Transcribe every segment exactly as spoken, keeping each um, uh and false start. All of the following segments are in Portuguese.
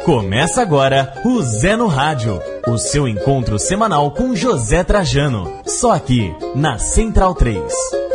Começa agora o Zé no Rádio, o seu encontro semanal com José Trajano, só aqui na Central três.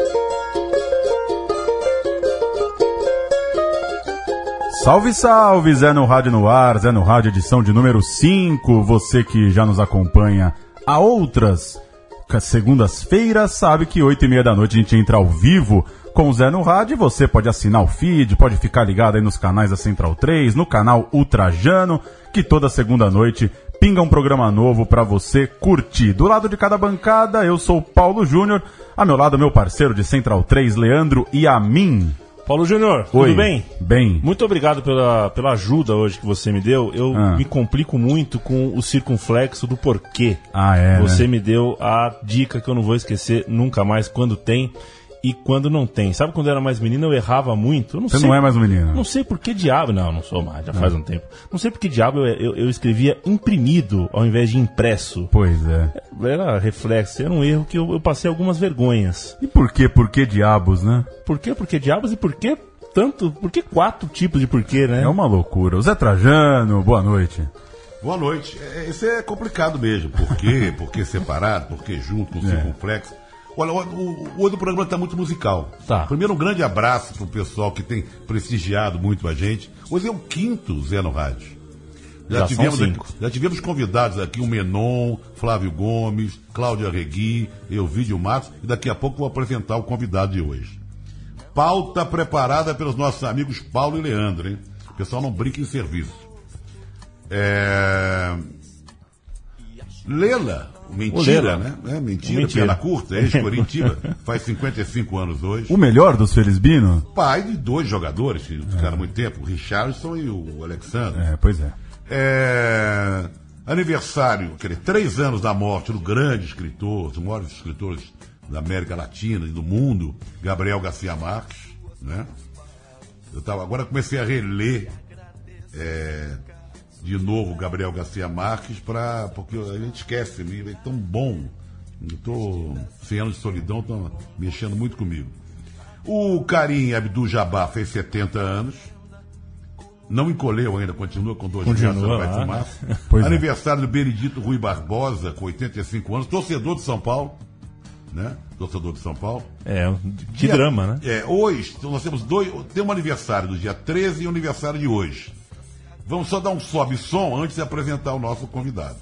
Salve, salve, Zé no Rádio no ar, Zé no Rádio edição de número cinco, você que já nos acompanha a outras segundas-feiras sabe que oito e meia da noite a gente entra ao vivo com o Zé no Rádio. Você pode assinar o feed, pode ficar ligado aí nos canais da Central três, no canal Ultrajano, que toda segunda noite pinga um programa novo pra você curtir. Do lado de cada bancada, eu sou o Paulo Júnior, a meu lado meu parceiro de Central três, Leandro Yamin. Paulo Júnior, tudo bem? Bem. Muito obrigado pela, pela ajuda hoje que você me deu. Eu ah. me complico muito com o circunflexo do porquê. Ah, é, Você né? me deu a dica que eu não vou esquecer nunca mais, quando tem e quando não tem. Sabe quando eu era mais menino eu errava muito? Eu não Você sei, não é mais um menino? Não sei por que diabo... Não, não sou mais, já faz ah. um tempo. Não sei por que diabo eu, eu, eu escrevia imprimido ao invés de impresso. Pois é. Era reflexo, era um erro que eu, eu passei algumas vergonhas. E por que? Por que diabos, né? Por que? Por que diabos e por que tanto? Por que quatro tipos de porquê, né? É uma loucura. O Zé Trajano, boa noite. Boa noite. É, isso é complicado mesmo. Por quê? Por que separado? Por que junto com o é. circunflexo? Olha, o, o, o outro programa está muito musical. Tá. Primeiro, um grande abraço para o pessoal que tem prestigiado muito a gente. Hoje é o quinto Zé no Rádio. Já, já tivemos, cinco. Aqui, já tivemos convidados aqui, o Menon, Flávio Gomes, Cláudia Regui, Elvídio Matos, e daqui a pouco vou apresentar o convidado de hoje. Pauta preparada pelos nossos amigos Paulo e Leandro, hein? O pessoal não brinca em serviço. É... Lela, mentira, né? É, mentira, mentira. Perna curta, ex-Coritiba, faz cinquenta e cinco anos hoje. O melhor dos Felizbino? Pai de dois jogadores que ficaram é. muito tempo, o Richarlison e o Alexandre. É, pois é. é... Aniversário, quer dizer, três anos da morte do grande escritor, um dos maiores escritores da América Latina e do mundo, Gabriel Garcia Marques, né? Eu tava, agora comecei a reler é, de novo Gabriel Garcia Marques, pra, porque a gente esquece, é tão bom. Eu tô cem anos de solidão, estão mexendo muito comigo. O Karim Abdul-Jabbar fez setenta anos, não encolheu ainda, continua com dois metros, vai fumar. Aniversário é. do Benedito Rui Barbosa, com oitenta e cinco anos, torcedor de São Paulo. Né? Torcedor de São Paulo. É, que dia, drama, né? É, hoje, nós temos dois. Tem um aniversário do dia treze e um aniversário de hoje. Vamos só dar um sobe-som antes de apresentar o nosso convidado.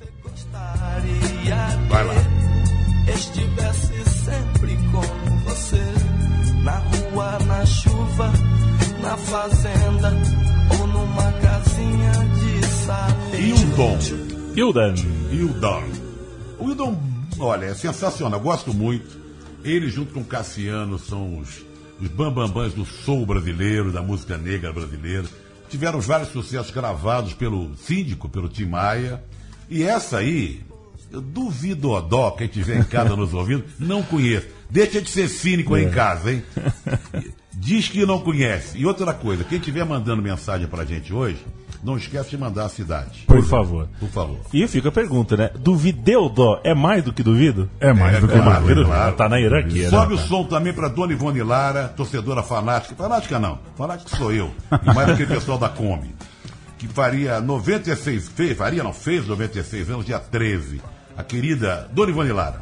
Vai lá. Estivesse sempre com você, na rua, na chuva, na fazenda ou numa casinha de sapê. Hildon. Hildon. Hildon. O Hildon, olha, é sensacional, eu gosto muito. Ele junto com o Cassiano são os, os bambambãs do soul brasileiro, da música negra brasileira. Tiveram vários sucessos gravados pelo Síndico, pelo Tim Maia. E essa aí, eu duvido o dó, quem estiver em casa nos ouvindo, não conheço. Deixa de ser cínico aí é. em casa, hein? Diz que não conhece. E outra coisa, quem estiver mandando mensagem pra gente hoje, não esquece de mandar a cidade. Por favor. Por favor. E fica a pergunta, né? Duvideu dó é mais do que duvido? É mais é, do que é mais, duvido. Claro. Tá na hierarquia. Sobe né? o som também pra Dona Ivone Lara, torcedora fanática. Fanática não, fanática sou eu. E mais aquele pessoal da Kombi. Que faria noventa e seis, fez, faria não, fez noventa e seis anos, dia treze. A querida Dona Ivone Lara.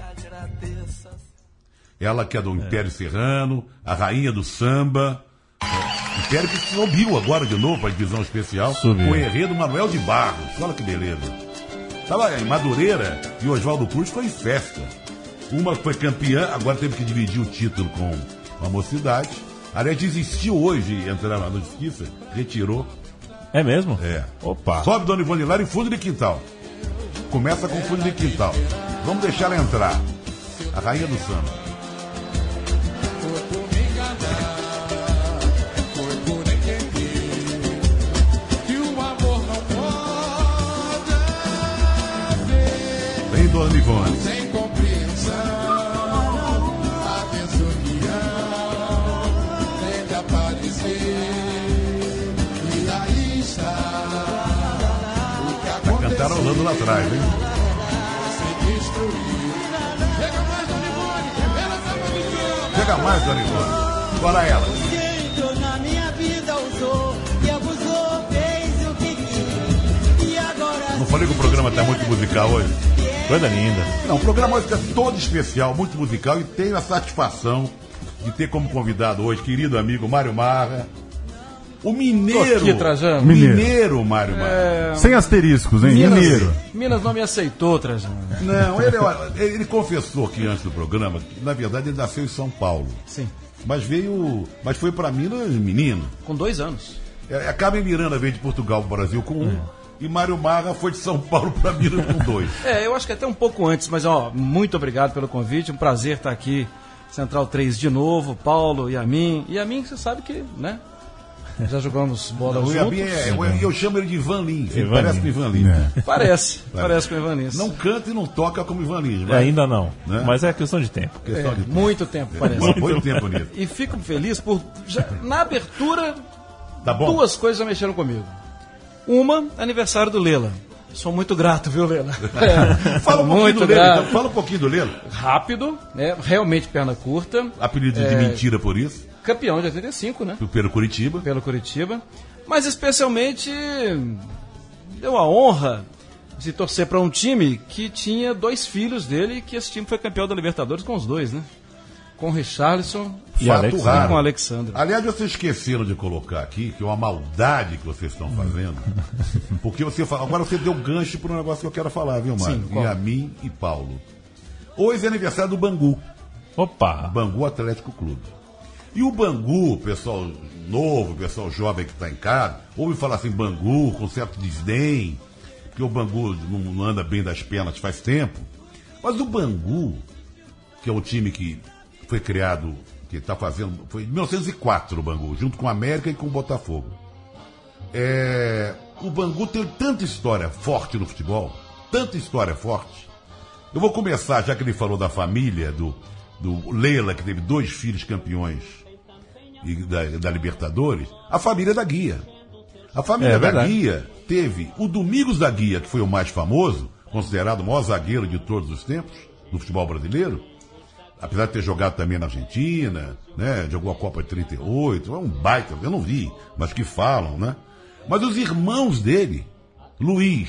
Ela que é do Império Serrano, a rainha do samba. Império que subiu agora de novo para a divisão especial. Subiu. Com o enredo Manuel de Barros. Olha que beleza. Estava em Madureira e o Oswaldo Cruz foi em festa. Uma foi campeã, agora teve que dividir o título com a Mocidade. Aliás, desistiu hoje de entrar na justiça, retirou. É mesmo? É. Opa. Sobe Dona Ivone Lara em fundo de quintal. Começa com fundo de quintal. Vamos deixar ela entrar. A rainha do samba. Vem, Dona Ivone. Sem compreensão, a desunião tem de aparecer. E aí está o que aconteceu. Tá cantarolando lá atrás, hein? Se destruiu. Chega mais, Dona Ivone. Ela tá pra mentir. Chega mais, Dona Ivone. Bora ela. Entrou na minha vida, usou e abusou, fez o que quis. falei que o programa tá muito musical hoje. Coisa linda. Não, o programa hoje é todo especial, muito musical, e tenho a satisfação de ter como convidado hoje, querido amigo Mário Marra, o mineiro. Tô aqui, Trajano. Mineiro. Mineiro, Mário Marra. É, Sem asteriscos, hein? Minas, Mineiro. Minas não me aceitou, Trajano. Não, ele, ele confessou aqui antes do programa que, na verdade, ele nasceu em São Paulo. Sim. Mas veio. Mas foi pra Minas menino. Com dois anos. É, a Carmen Miranda veio de Portugal pro Brasil com um. E Mário Marra foi de São Paulo pra Minas com dois. É, eu acho que até um pouco antes, mas ó, muito obrigado pelo convite. Um prazer estar aqui, Central três de novo, Paulo e a mim. E a mim, você sabe que, né? Já jogamos bola O juntos. Iabim é, eu, eu chamo ele de Ivan Lins. Ele Ivan parece Lins. com Ivan Lins. É. Parece, parece com o Ivan Lins. Não canta e não toca como Ivan Lins. É, Mas ainda não, Né? mas é questão de tempo. questão É, de muito tempo, parece. Muito, muito tempo nisso. E fico feliz por. Já, na abertura, Tá bom? duas coisas já mexeram comigo. Uma, aniversário do Lela. Sou muito grato, viu, Lela? É, Fala um pouquinho muito do Lelo. grato. Então, fala um pouquinho do Lelo. Rápido, né? Realmente perna curta. Apelido de mentira por isso. Campeão de oitenta e cinco, né? Pelo Curitiba. Pelo Curitiba. Mas especialmente deu a honra de torcer para um time que tinha dois filhos dele, que esse time foi campeão da Libertadores com os dois, né? Com o Richarlison E Fato Alex- raro. e com o Alexandre. Aliás, vocês esqueceram de colocar aqui, que é uma maldade que vocês estão fazendo. Porque você fala, agora você deu gancho para um negócio que eu quero falar, viu, Mário? Sim, qual? E a mim e Paulo. Hoje é aniversário do Bangu. Opa! Bangu Atlético Clube. E o Bangu, pessoal novo, pessoal jovem que está em casa, ouve falar assim, Bangu, com certo desdém, porque o Bangu não, não anda bem das pernas faz tempo. Mas o Bangu, que é o time que foi criado, que está fazendo, foi em mil novecentos e quatro o Bangu, junto com a América e com o Botafogo. É, o Bangu tem tanta história forte no futebol, tanta história forte. Eu vou começar, já que ele falou da família, do, do Lela, que teve dois filhos campeões e da, da Libertadores, a família da Guia. A família É da verdade. Guia teve o Domingos da Guia, que foi o mais famoso, considerado o maior zagueiro de todos os tempos no futebol brasileiro, apesar de ter jogado também na Argentina, né, jogou a Copa de trinta e oito, é um baita, eu não vi, mas que falam, né? Mas os irmãos dele, Luiz,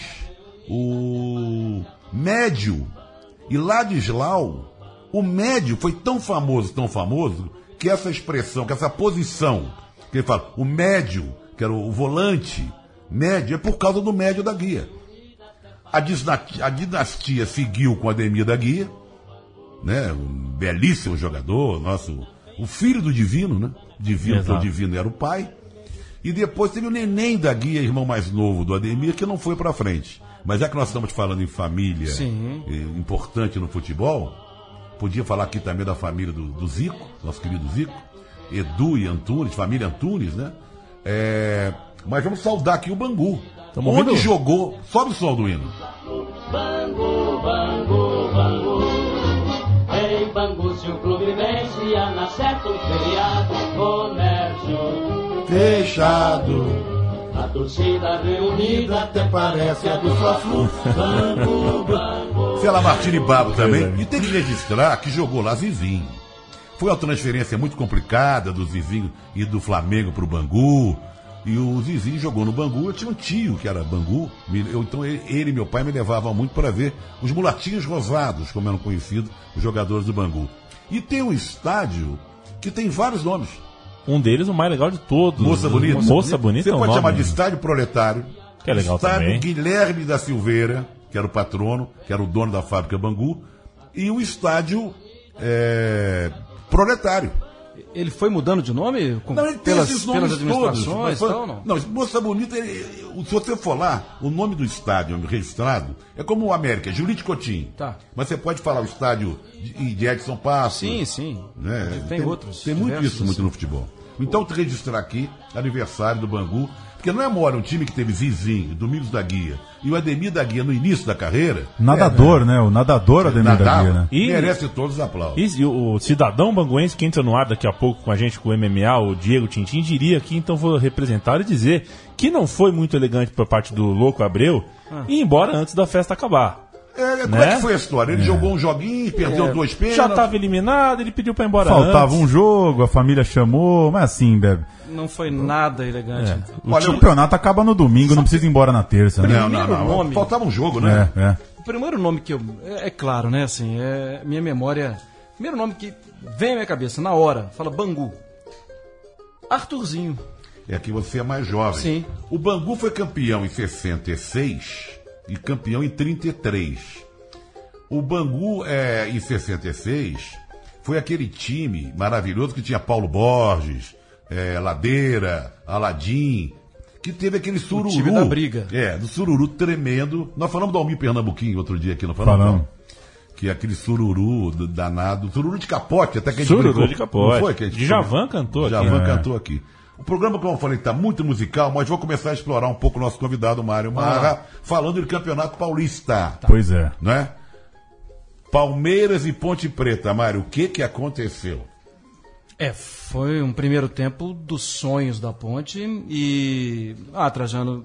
o Médio e Ladislau, o Médio foi tão famoso, tão famoso, que essa expressão, que essa posição, que ele fala, o Médio, que era o volante, Médio, é por causa do Médio da Guia. A dinastia, a dinastia seguiu com Ademir da Guia, né, um belíssimo jogador, nosso, o filho do Divino, né? Divino, Exato. o Divino era o pai. E depois teve o Neném da Guia, irmão mais novo do Ademir, que não foi pra frente. Mas já que nós estamos falando em família Sim. eh, importante no futebol, podia falar aqui também da família do, do Zico, nosso querido Zico, Edu e Antunes, família Antunes, né? É, mas vamos saudar aqui o Bangu, Tamo onde ouvindo? jogou, sobe o som do hino. Bangu, Bangu, Bangu. Em Bangu, se o clube vence, na certo feriado, comércio Fechado. a torcida reunida até parece a do Fla-Flu. Bangu, Bangu. Fela Martini Babo também. E tem que registrar que jogou lá Zizinho. Foi uma transferência muito complicada do Zizinho e do Flamengo pro Bangu. E o Zizinho jogou no Bangu. Eu tinha um tio que era Bangu. Eu, então ele, ele e meu pai me levavam muito para ver os mulatinhos rosados, como eram conhecidos os jogadores do Bangu. E tem um estádio que tem vários nomes. Um deles, o mais legal de todos. Moça Bonita. Moça Bonita Você é um pode nome, chamar de né? Estádio Proletário. Que é legal Estádio também. Guilherme da Silveira, que era o patrono, que era o dono da fábrica Bangu. E o Estádio é, Proletário. Ele foi mudando de nome com, Não, ele tem pelas, esses pelas nomes administrações todos. e tal, não? Não, Moça Bonita, ele- se você for lá, o nome do estádio registrado é como o América, Julite Coutinho. Tá. Mas você pode falar o estádio de, de Edson Passos. Sim, sim. Né? Tem, outros. Tem muito diversos, isso muito assim. no futebol. Então, te registrar aqui, aniversário do Bangu, porque não é mole um time que teve Zizinho, Domingos da Guia e o Ademir da Guia no início da carreira. Nadador, né? O nadador Ademir da Nadava, Guia, né? E- merece todos os aplausos. E, e o, o cidadão banguense que entra no ar daqui a pouco com a gente, com o M M A, o Diego Tintin, diria aqui, então vou representar e dizer que não foi muito elegante por parte do Louco Abreu ir embora antes da festa acabar. É, como né? é que foi a história? Ele É. jogou um joguinho, perdeu É. dois pênaltis. Já estava eliminado, ele pediu pra ir embora Faltava antes. um jogo, a família chamou, mas assim, Bebe. Não foi nada elegante. É. Olha, O campeonato acaba no domingo, não precisa ir embora na terça, né? Não, não, Primeiro não. nome. Faltava um jogo, né? É, é. O primeiro nome que eu. É, é claro, né? Assim, é minha memória. Primeiro nome que vem à minha cabeça, na hora, fala Bangu. Arthurzinho. É que você é mais jovem. Sim. O Bangu foi campeão em sessenta e seis e campeão em trinta e três. O Bangu, é, em sessenta e seis, foi aquele time maravilhoso que tinha Paulo Borges, é, Ladeira, Aladim, que teve aquele sururu. time da briga. É, do sururu tremendo. Nós falamos do Almir Pernambuquinho outro dia aqui, não falamos? Falamos. Não? Que é aquele sururu do- danado. Sururu de capote, até que a gente Sururu brincou. de capote. Não foi que a gente Djavan cantou aqui. Djavan É. cantou aqui. O programa, como eu falei, está muito musical, mas vou começar a explorar um pouco o nosso convidado, Mário Marra, falando de Campeonato Paulista. Pois é. Não é? Palmeiras e Ponte Preta, Mário, o que que aconteceu? É, foi um primeiro tempo dos sonhos da Ponte e. Ah, Trajano.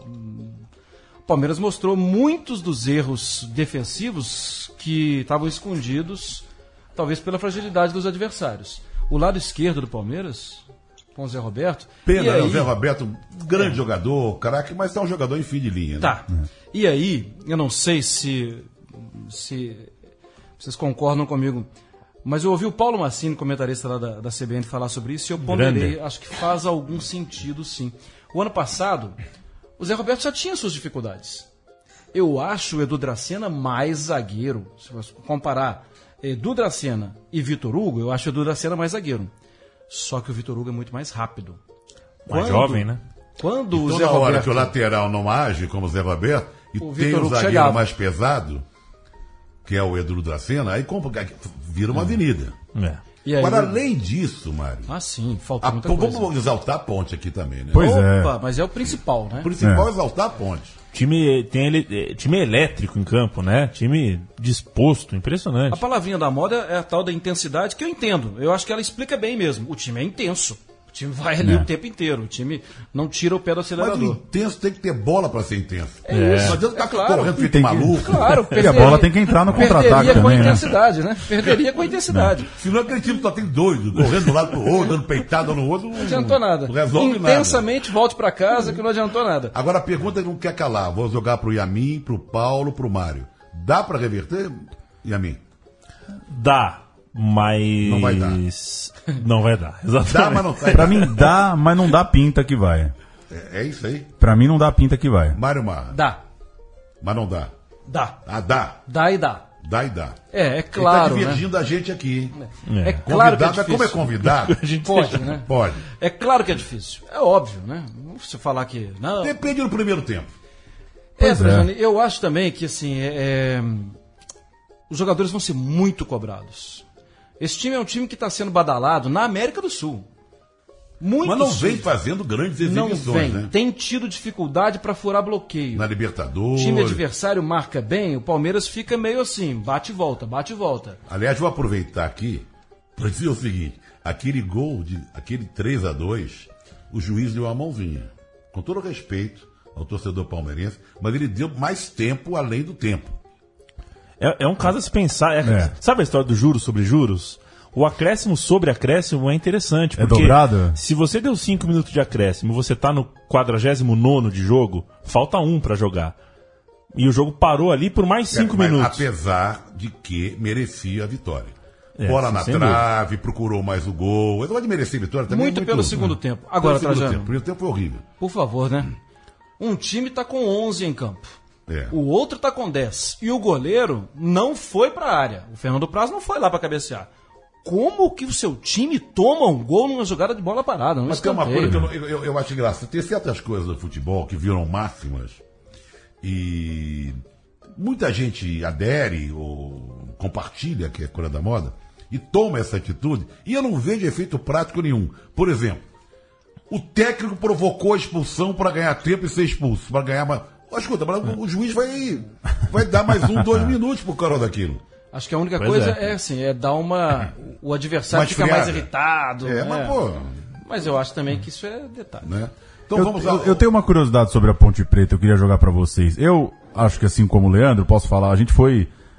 O Palmeiras mostrou muitos dos erros defensivos que estavam escondidos, talvez pela fragilidade dos adversários. O lado esquerdo do Palmeiras, com o Zé Roberto. Pena, e né? aí- O Zé Roberto, grande jogador, craque, mas é um jogador em fim de linha. Né? Tá. E aí, eu não sei se, se vocês concordam comigo, mas eu ouvi o Paulo Massini, comentarista lá da, da C B N, falar sobre isso e eu ponderei. Grande. Acho que faz algum sentido, sim. O ano passado, o Zé Roberto já tinha suas dificuldades. Eu acho o Edu Dracena mais zagueiro. Se você comparar Edu Dracena e Vitor Hugo, eu acho o Edu Dracena mais zagueiro. Só que o Vitor Hugo é muito mais rápido. Mais Quando- jovem, né? Quando o Então, Zé na hora Roberto... que o lateral não age, como o Zé Roberto, e O tem Vitor o Hugo zagueiro chegava. mais pesado, que é o Edu Dracena, aí compra- vira uma avenida. É. E aí, Agora, o- além disso, Mário, Ah, sim, faltou a- muita vamos coisa. exaltar a ponte aqui também, né? Pois é. Opa, mas é o principal, né? O principal é. É. exaltar a ponte. Time, tem ele, é, time elétrico em campo, né? Time disposto, impressionante. A palavrinha da moda é a tal da intensidade, que eu entendo. Eu acho que ela explica bem mesmo. O time é intenso. O time vai ali É. o tempo inteiro. O time não tira o pé do Mas o acelerador. intenso tem que ter bola pra ser intenso. É isso. Não adianta É ficar claro. correndo feito Tem que- maluco. Claro, E a bola tem que entrar no contra-ataque perderia com também, né? intensidade, né? Perderia com intensidade. Senão aquele time só tem doido, correndo de um lado pro outro, dando peitada no outro. Não adiantou nada. Não resolve nada. Intensamente volte pra casa que não adiantou nada. Agora a pergunta não quer calar. Vou jogar pro Yamin, pro Paulo, pro Mário. Dá pra reverter, Yamin? Dá, mas. Não vai dar. Não vai dar, exatamente. Dá, mas não tá. Pra mim dá, mas não dá pinta que vai. É, é isso aí. Pra mim não dá pinta que vai. Mário Marra. Dá. Mas não dá. Dá. Ah, dá. Dá e dá. Dá e dá. É, é claro, Ele tá né? divergindo a gente aqui, hein? É. É claro que é Convidado, mas como é difícil. convidado, A gente Pode, né? pode. É claro que é difícil. É óbvio, né? Não se falar que... Não, Depende do primeiro tempo. É, Pois é. Trajano, eu acho também que assim, é, é, os jogadores vão ser muito cobrados. Esse time é um time que está sendo badalado na América do Sul. Muito Mas não sul. vem fazendo grandes Não exibições, vem. né? Tem tido dificuldade para furar bloqueio. Na O Libertadores. time adversário marca bem, o Palmeiras fica meio assim, bate e volta, bate e volta. Aliás, vou aproveitar aqui para dizer o seguinte: aquele gol, de, aquele três a dois, o juiz deu a mãozinha. Com todo respeito ao torcedor palmeirense, mas ele deu mais tempo além do tempo. É, é um caso a se pensar. é- É. Sabe a história do juros sobre juros? O acréscimo sobre acréscimo é interessante. É Porque dobrado? se você deu cinco minutos de acréscimo e você tá no quadragésimo nono de jogo, falta um pra jogar. E o jogo parou ali por mais cinco É, mas minutos. Apesar de que merecia a vitória. É, Bola na sem trave, procurou mais o gol. Eu não de merecer a vitória também. Muito pelo segundo tempo. Agora, Pelo segundo Trajano. tempo. O primeiro tempo foi horrível. Por favor, né? Um time está com onze em campo. É. O outro está com dez. E o goleiro não foi para a área. O Fernando Praz não foi lá para cabecear. Como que o seu time toma um gol numa jogada de bola parada? Num Mas tem uma escanteio? coisa que eu, não- eu, eu acho engraçado. Tem certas coisas do futebol que viram máximas e muita gente adere ou compartilha, que é coisa da moda, e toma essa atitude, e eu não vejo efeito prático nenhum. Por exemplo, o técnico provocou a expulsão para ganhar tempo e ser expulso, para ganhar mais. Ó, escuta, mas o juiz vai, vai dar mais um, dois minutos pro cara daquilo. Acho que a única Pois coisa é. é. assim, é dar uma. O adversário Mais fica mais friada. irritado. É, né? mas pô, Mas eu acho também que isso é detalhe. né? Então Eu, vamos eu, ao- eu tenho uma curiosidade sobre a Ponte Preta, eu queria jogar pra vocês. Eu acho que assim como o Leandro, posso falar, a gente foi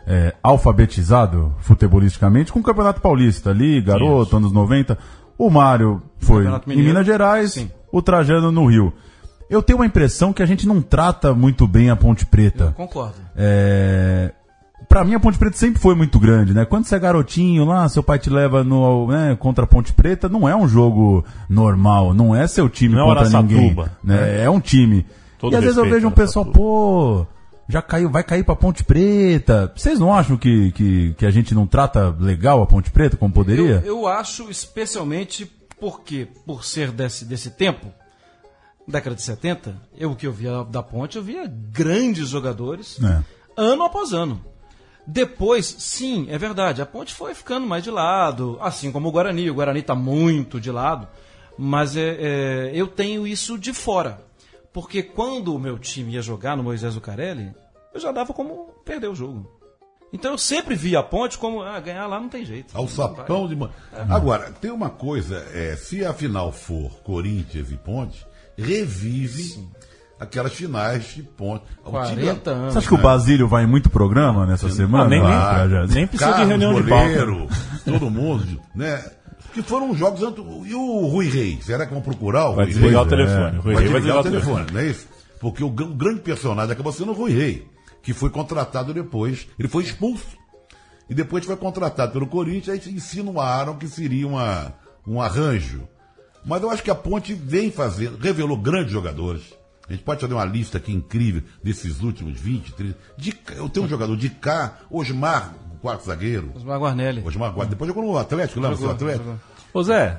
é, alfabetizado futebolisticamente com o Campeonato Paulista ali, garoto, Isso. anos noventa. O Mário foi em Minas Gerais, Sim. o Trajano no Rio. Eu tenho uma impressão que a gente não trata muito bem a Ponte Preta. Eu concordo. É... Pra mim a Ponte Preta sempre foi muito grande, né? Quando você é garotinho lá, seu pai te leva no, né, contra a Ponte Preta, não é um jogo normal, não é seu time não contra ninguém. Né? É. é um time. Todo e às vezes eu vejo um pessoal, pô, já caiu, vai cair pra Ponte Preta. Vocês não acham que, que, que a gente não trata legal a Ponte Preta como poderia? Eu, eu acho, especialmente porque, por ser desse, desse tempo, década de setenta, eu o que eu via da Ponte, eu via grandes jogadores, é. ano após ano. Depois, sim, é verdade, a Ponte foi ficando mais de lado, assim como o Guarani. O Guarani está muito de lado, mas é, é, eu tenho isso de fora. Porque quando o meu time ia jogar no Moisés Zuccarelli, eu já dava como perder o jogo. Então eu sempre via a Ponte como, ah, ganhar lá não tem jeito. Ao sapão de... É. Agora, tem uma coisa, é, se a final for Corinthians e Ponte, revive... Sim. Aquelas finais de ponte. quarenta anos. Você acha que o Basílio vai em muito programa nessa Sim. semana? Ah, nem, ah, nem, nem precisa Carlos, de reunião goleiro, de pauta. Todo mundo, né? Que foram jogos... E o Rui Reis? Será que vão procurar o vai Rui desligar Reis? o telefone. É. O Rui vai Reis desligar, vai desligar o telefone, telefone, não é isso? Porque o, o grande personagem acabou sendo o Rui Reis, que foi contratado depois. Ele foi expulso. E depois foi contratado pelo Corinthians e insinuaram que seria uma, um arranjo. Mas eu acho que a Ponte vem fazendo... Revelou grandes jogadores. A gente pode fazer uma lista aqui incrível desses últimos vinte, trinta. De, eu tenho um jogador de cá, Osmar, o quarto zagueiro. Osmar Guarnelli. Osmar Guarnelli. Depois jogou no Atlético, lá no seu Atlético. Ô Zé,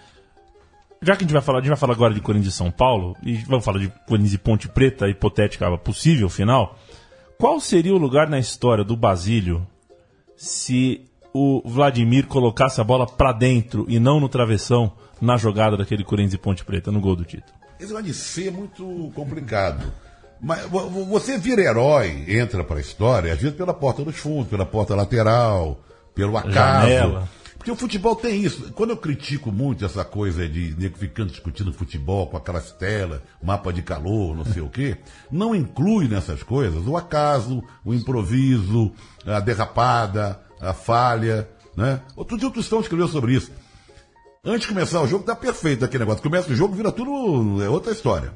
já que a gente vai falar, a gente vai falar agora de Corinthians e São Paulo, e vamos falar de Corinthians e Ponte Preta, hipotética possível final. Qual seria o lugar na história do Basílio se o Vladimir colocasse a bola pra dentro e não no travessão na jogada daquele Corinthians e Ponte Preta, no gol do título? Esse vai de ser muito complicado. Mas você vira herói, entra para a história, às vezes pela porta dos fundos, pela porta lateral, pelo acaso. Janela. Porque o futebol tem isso. Quando eu critico muito essa coisa de nego ficando discutindo futebol com aquelas telas, mapa de calor, não sei o quê, não inclui nessas coisas o acaso, o improviso, a derrapada, a falha, né? Outro dia o Tostão escreveu sobre isso. Antes de começar o jogo, tá perfeito aquele negócio. Começa o jogo, vira tudo, é outra história.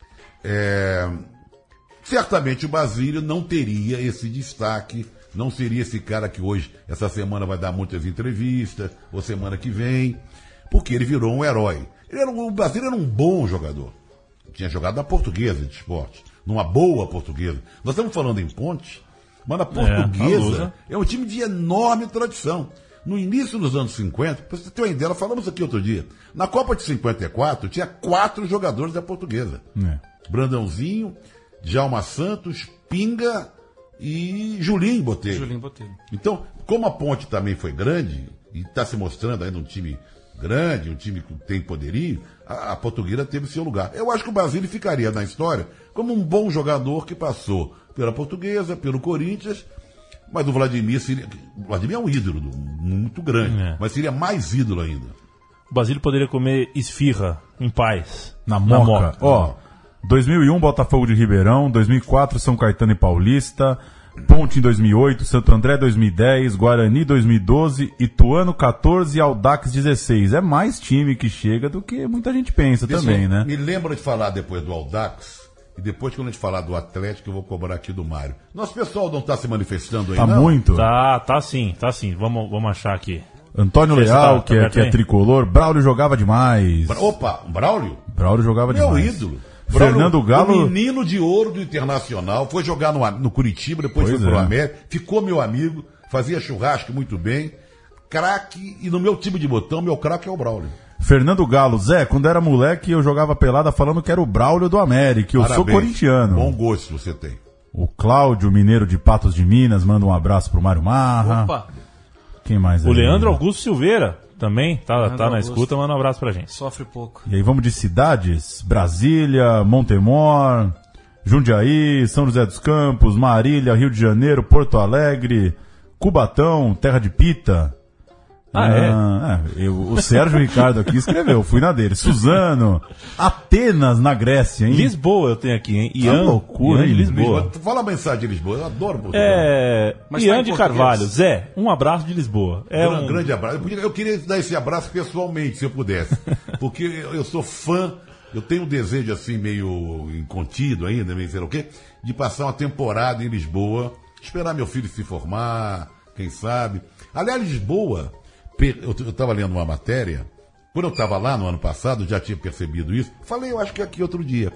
É... Certamente o Basílio não teria esse destaque, não seria esse cara que hoje, essa semana, vai dar muitas entrevistas, ou semana que vem, porque ele virou um herói. Ele era um, o Basílio era um bom jogador. Tinha jogado na Portuguesa de Esportes, numa boa Portuguesa. Nós estamos falando em Ponte, mas na Portuguesa é, é um time de enorme tradição. No início dos anos cinquenta, para você ter uma ideia, falamos aqui outro dia, na Copa de cinquenta e quatro tinha quatro jogadores da Portuguesa. É. Brandãozinho, Djalma Santos, Pinga e Julinho Botelho. Julinho Botelho. Então, como a Ponte também foi grande, e está se mostrando ainda um time grande, um time que tem poderio, a, a Portuguesa teve seu lugar. Eu acho que o Basílio ficaria na história como um bom jogador que passou pela Portuguesa, pelo Corinthians. Mas o Vladimir seria. O Vladimir é um ídolo muito grande, é. Mas seria mais ídolo ainda. O Basílio poderia comer esfirra em paz. Na Moca. Na Moca. Ó, dois mil e um, Botafogo de Ribeirão. dois mil e quatro, São Caetano e Paulista. Ponte em dois mil e oito. Santo André dois mil e dez. Guarani dois mil e doze. Ituano quatorze e Audax dezesseis. É mais time que chega do que muita gente pensa. Deixa também, eu, né? Me lembra de falar depois do Audax. E depois, quando a gente falar do Atlético, eu vou cobrar aqui do Mário. Nosso pessoal não está se manifestando aí, tá não? Tá muito? Tá, tá sim, tá sim. Vamos, vamos achar aqui. Antônio Você Leal, tá, que, é, que é tricolor. Braulio jogava demais. Bra- Opa, Braulio? Braulio jogava Meu demais. Meu ídolo. Fernando Galo. O menino de ouro do Internacional. Foi jogar no, no Curitiba, depois pois foi pro é. América. Ficou meu amigo. Fazia churrasco muito bem. Craque. E no meu time de botão, meu craque é o Braulio. Fernando Galo, Zé, quando era moleque eu jogava pelada falando que era o Braulio do América, eu Parabéns. Sou corintiano. Bom gosto você tem. O Cláudio, mineiro de Patos de Minas, manda um abraço pro Mário Marra. Opa! Quem mais O aí? Leandro Augusto Silveira também, tá, tá na Augusto. escuta, manda um abraço pra gente. Sofre pouco. E aí vamos de cidades, Brasília, Montemor, Jundiaí, São José dos Campos, Marília, Rio de Janeiro, Porto Alegre, Cubatão, Terra de Pita. Ah, é? Ah, é, eu, o Sérgio Ricardo aqui escreveu, fui na dele. Suzano, Atenas na Grécia, hein? Lisboa eu tenho aqui, hein? Que Ian, loucura, Ian de hein? Lisboa. Lisboa. Fala a mensagem de Lisboa, eu adoro Portugal. É. Mas Ian tá em de português. Carvalho. Zé, um abraço de Lisboa. É um um grande abraço. Eu, podia- eu queria dar esse abraço pessoalmente, se eu pudesse. Porque eu, eu sou fã, eu tenho um desejo assim, meio incontido ainda, meio sei lá o quê, de passar uma temporada em Lisboa, esperar meu filho se formar, quem sabe. Aliás, Lisboa, pe- eu estava lendo uma matéria, quando eu estava lá no ano passado, eu já tinha percebido isso, falei, eu acho que aqui outro dia.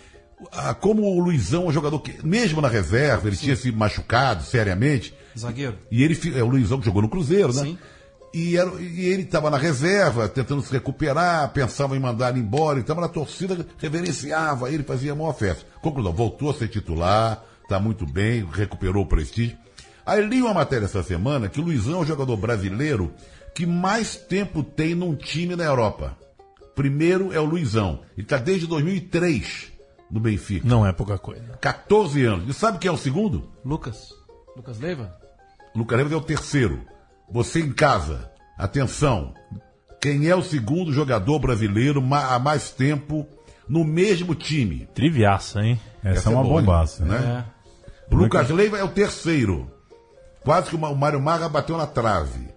Ah, como o Luizão é um jogador que, mesmo na reserva, ele tinha se machucado seriamente, Zagueiro. e ele, fi- é o Luizão que jogou no Cruzeiro, né? Sim. E, era- e ele estava na reserva, tentando se recuperar, pensava em mandar ele embora, então a torcida reverenciava ele, fazia a maior festa. Conclusão, voltou a ser titular, está muito bem, recuperou o prestígio. Aí li uma matéria essa semana que o Luizão é o jogador brasileiro que mais tempo tem num time na Europa. Primeiro é o Luizão, ele está desde dois mil e três no Benfica, Não é pouca coisa. catorze anos. E sabe quem é o segundo? Lucas. Lucas Leiva? Lucas Leiva é o terceiro. Você em casa, atenção. Quem é o segundo jogador brasileiro ma- há mais tempo no mesmo time? Triviaça, hein? Essa, Essa é uma é boa, hein? bombaça, né? Né? É. Lucas Leiva é o terceiro. Quase que o Ma- o Mário Marra bateu na trave.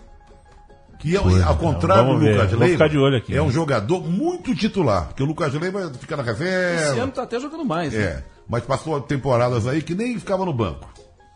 Que é, ao contrário do Vamos ver. Lucas Vou Leiva, ficar de olho aqui, é um né? jogador muito titular. Porque o Lucas Leiva fica na Esse reserva. ano tá até jogando mais, né? É, mas passou temporadas aí que nem ficava no banco.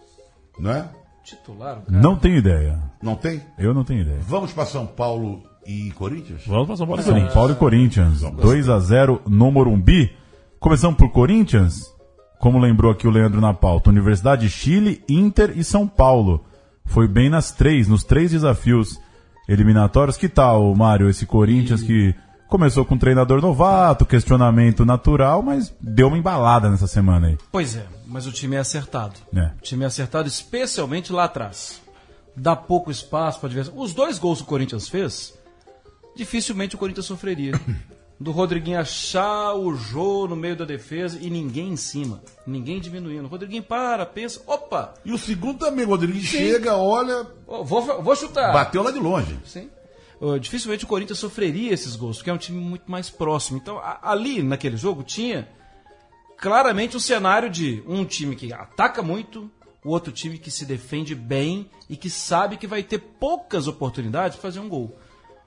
Não é? Titular, o cara. Não tenho ideia. Não tem? Eu não tenho ideia. Vamos para São Paulo e Corinthians? Vamos para São Paulo e São Corinthians. Paulo e Corinthians, dois a zero no Morumbi. Começamos por Corinthians, como lembrou aqui o Leandro na pauta, Universidade de Chile, Inter e São Paulo. Foi bem nas três, nos três desafios eliminatórios. Que tal, Mário, esse Corinthians que começou com um treinador novato, questionamento natural, mas deu uma embalada nessa semana aí. Pois é, mas o time é acertado. É. O time é acertado, especialmente lá atrás. Dá pouco espaço para adversário. Os dois gols que o Corinthians fez, dificilmente o Corinthians sofreria. Do Rodriguinho achar o Jô no meio da defesa e ninguém em cima. Ninguém diminuindo. O Rodriguinho para, pensa, opa, E o segundo também, o Rodrigues Sim. chega, olha, ó, vou, vou chutar. bateu lá de longe. Sim. Uh, dificilmente o Corinthians sofreria esses gols, porque é um time muito mais próximo. Então, a- ali, naquele jogo, tinha claramente um cenário de um time que ataca muito, o outro time que se defende bem e que sabe que vai ter poucas oportunidades de fazer um gol.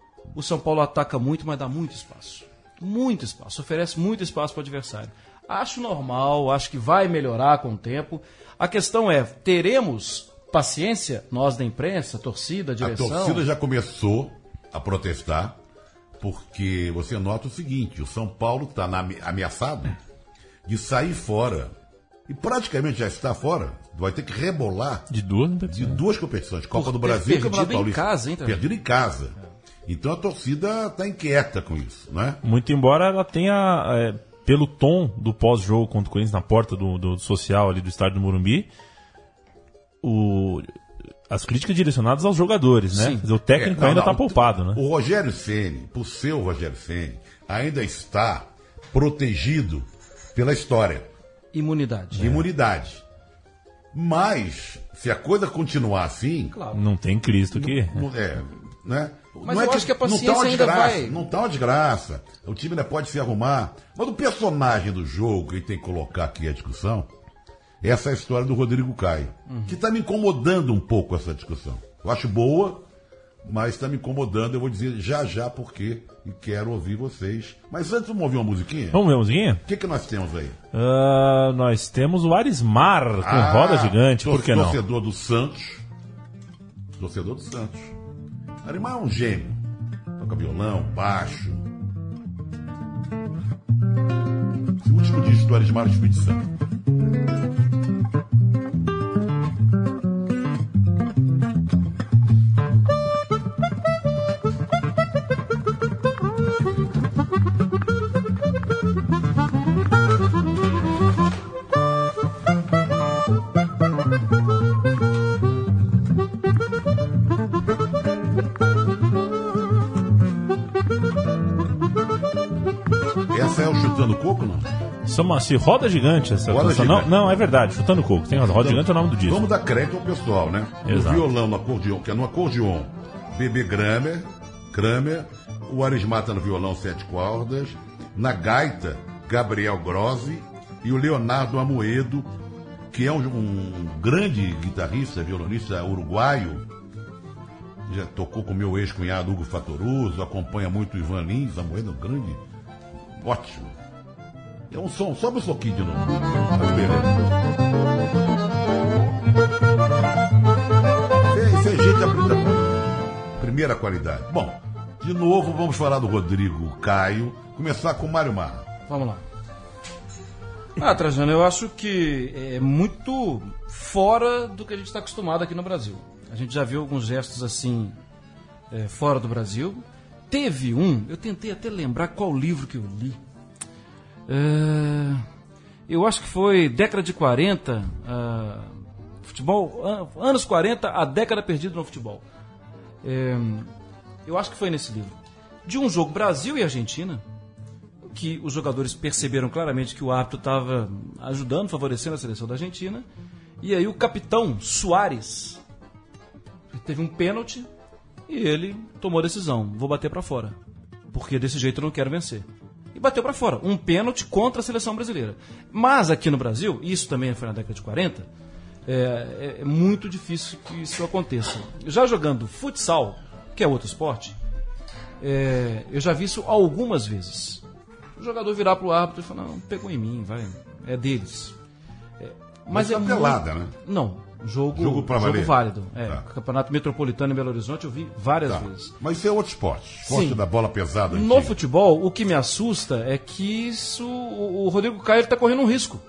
O São Paulo ataca muito, mas dá muito espaço. Muito espaço, oferece muito espaço para o adversário. Acho normal, acho que vai melhorar com o tempo. A questão é, teremos paciência, nós da imprensa, a torcida, a A direção? torcida já começou a protestar, porque você nota o seguinte, o São Paulo está ameaçado de sair fora. E praticamente já está fora. Vai ter que rebolar De duas, não de duas competições, Copa Por do ter Brasil e perdido Campeonato em Paulista. casa, hein, também? Perdido em casa. Então a torcida está inquieta com isso, né? Muito embora ela tenha, é, pelo tom do pós-jogo contra o Corinthians na porta do, do social ali do estádio do Morumbi, o, as críticas direcionadas aos jogadores, né? Sim. Quer dizer, o técnico É, não, ainda não, está poupado, né? O Rogério Ceni, por ser o Rogério Ceni, ainda está protegido pela história Imunidade. de imunidade. Mas, se a coisa continuar assim, Claro. Não tem Cristo que... não, é, né? Mas não é eu acho que a paciência não tá uma ainda desgraça, vai- Não tá uma desgraça. O time ainda pode se arrumar. Mas o personagem do jogo, que a gente tem que colocar aqui a discussão, essa é a história do Rodrigo Caio. Uhum. Que está me incomodando um pouco essa discussão. Eu acho boa, mas está me incomodando. Eu vou dizer já já por quê e quero ouvir vocês. Mas antes, vamos ouvir uma musiquinha? Vamos ver, musiquinha? O que, que nós temos aí? Ah, nós temos o Arismar com Ah, roda gigante, por que não? Torcedor do Santos. Torcedor do Santos. Arimar é um gênio. Toca violão, baixo. Esse último disco do Arismar do Espírito Santo. Essa é o Chutando Coco, não? Chama-se Roda Gigante essa Roda canção. Gigante. Não, não, é verdade, Chutando Coco. Tem roda, roda Gigante é o nome do disco. Vamos dar crédito ao pessoal, né? Exato. O violão no acordeon, que é no acordeon Bebê Kramer, Kramer, o Arismata no violão sete cordas, na gaita, Gabriel Grossi e o Leonardo Amoedo, que é um, um grande guitarrista, violonista uruguaio, já tocou com meu ex-cunhado Hugo Fatoruso, acompanha muito o Ivan Lins, Amoedo é um grande, ótimo. É um som, sobe um soquinho de novo. Olha que beleza. Isso é gente aprendida com primeira qualidade. Bom, de novo vamos falar do Rodrigo Caio, começar com o Mário Marra. Vamos lá. Ah, Trajano, eu acho que é muito fora do que a gente está acostumado aqui no Brasil. A gente já viu alguns gestos assim, é, fora do Brasil. Teve um, eu tentei até lembrar qual livro que eu li. É, eu acho que foi década de quarenta, uh, futebol, uh, anos quarenta, a década perdida no futebol. É, eu acho que foi nesse livro. De um jogo Brasil e Argentina, que os jogadores perceberam claramente que o árbitro estava ajudando, favorecendo a seleção da Argentina. E aí o capitão Suárez teve um pênalti e ele tomou a decisão: vou bater para fora, porque desse jeito eu não quero vencer. E bateu para fora, um pênalti contra a seleção brasileira. Mas aqui no Brasil, isso também foi na década de quarenta, é, é muito difícil que isso aconteça. Já jogando futsal, que é outro esporte, é, eu já vi isso algumas vezes. O jogador virar pro árbitro e falar: não, pegou em mim, vai, é deles. É, mas Mas é tá muito... pelada, né? Não. Jogo, Jogo pra jogo valer. válido. É, Tá. Campeonato Metropolitano em Belo Horizonte eu vi várias Tá. vezes. Mas isso é outro esporte. Esporte Sim. da bola pesada. No antiga. futebol, o que me assusta é que isso, o, o Rodrigo Caio está correndo um risco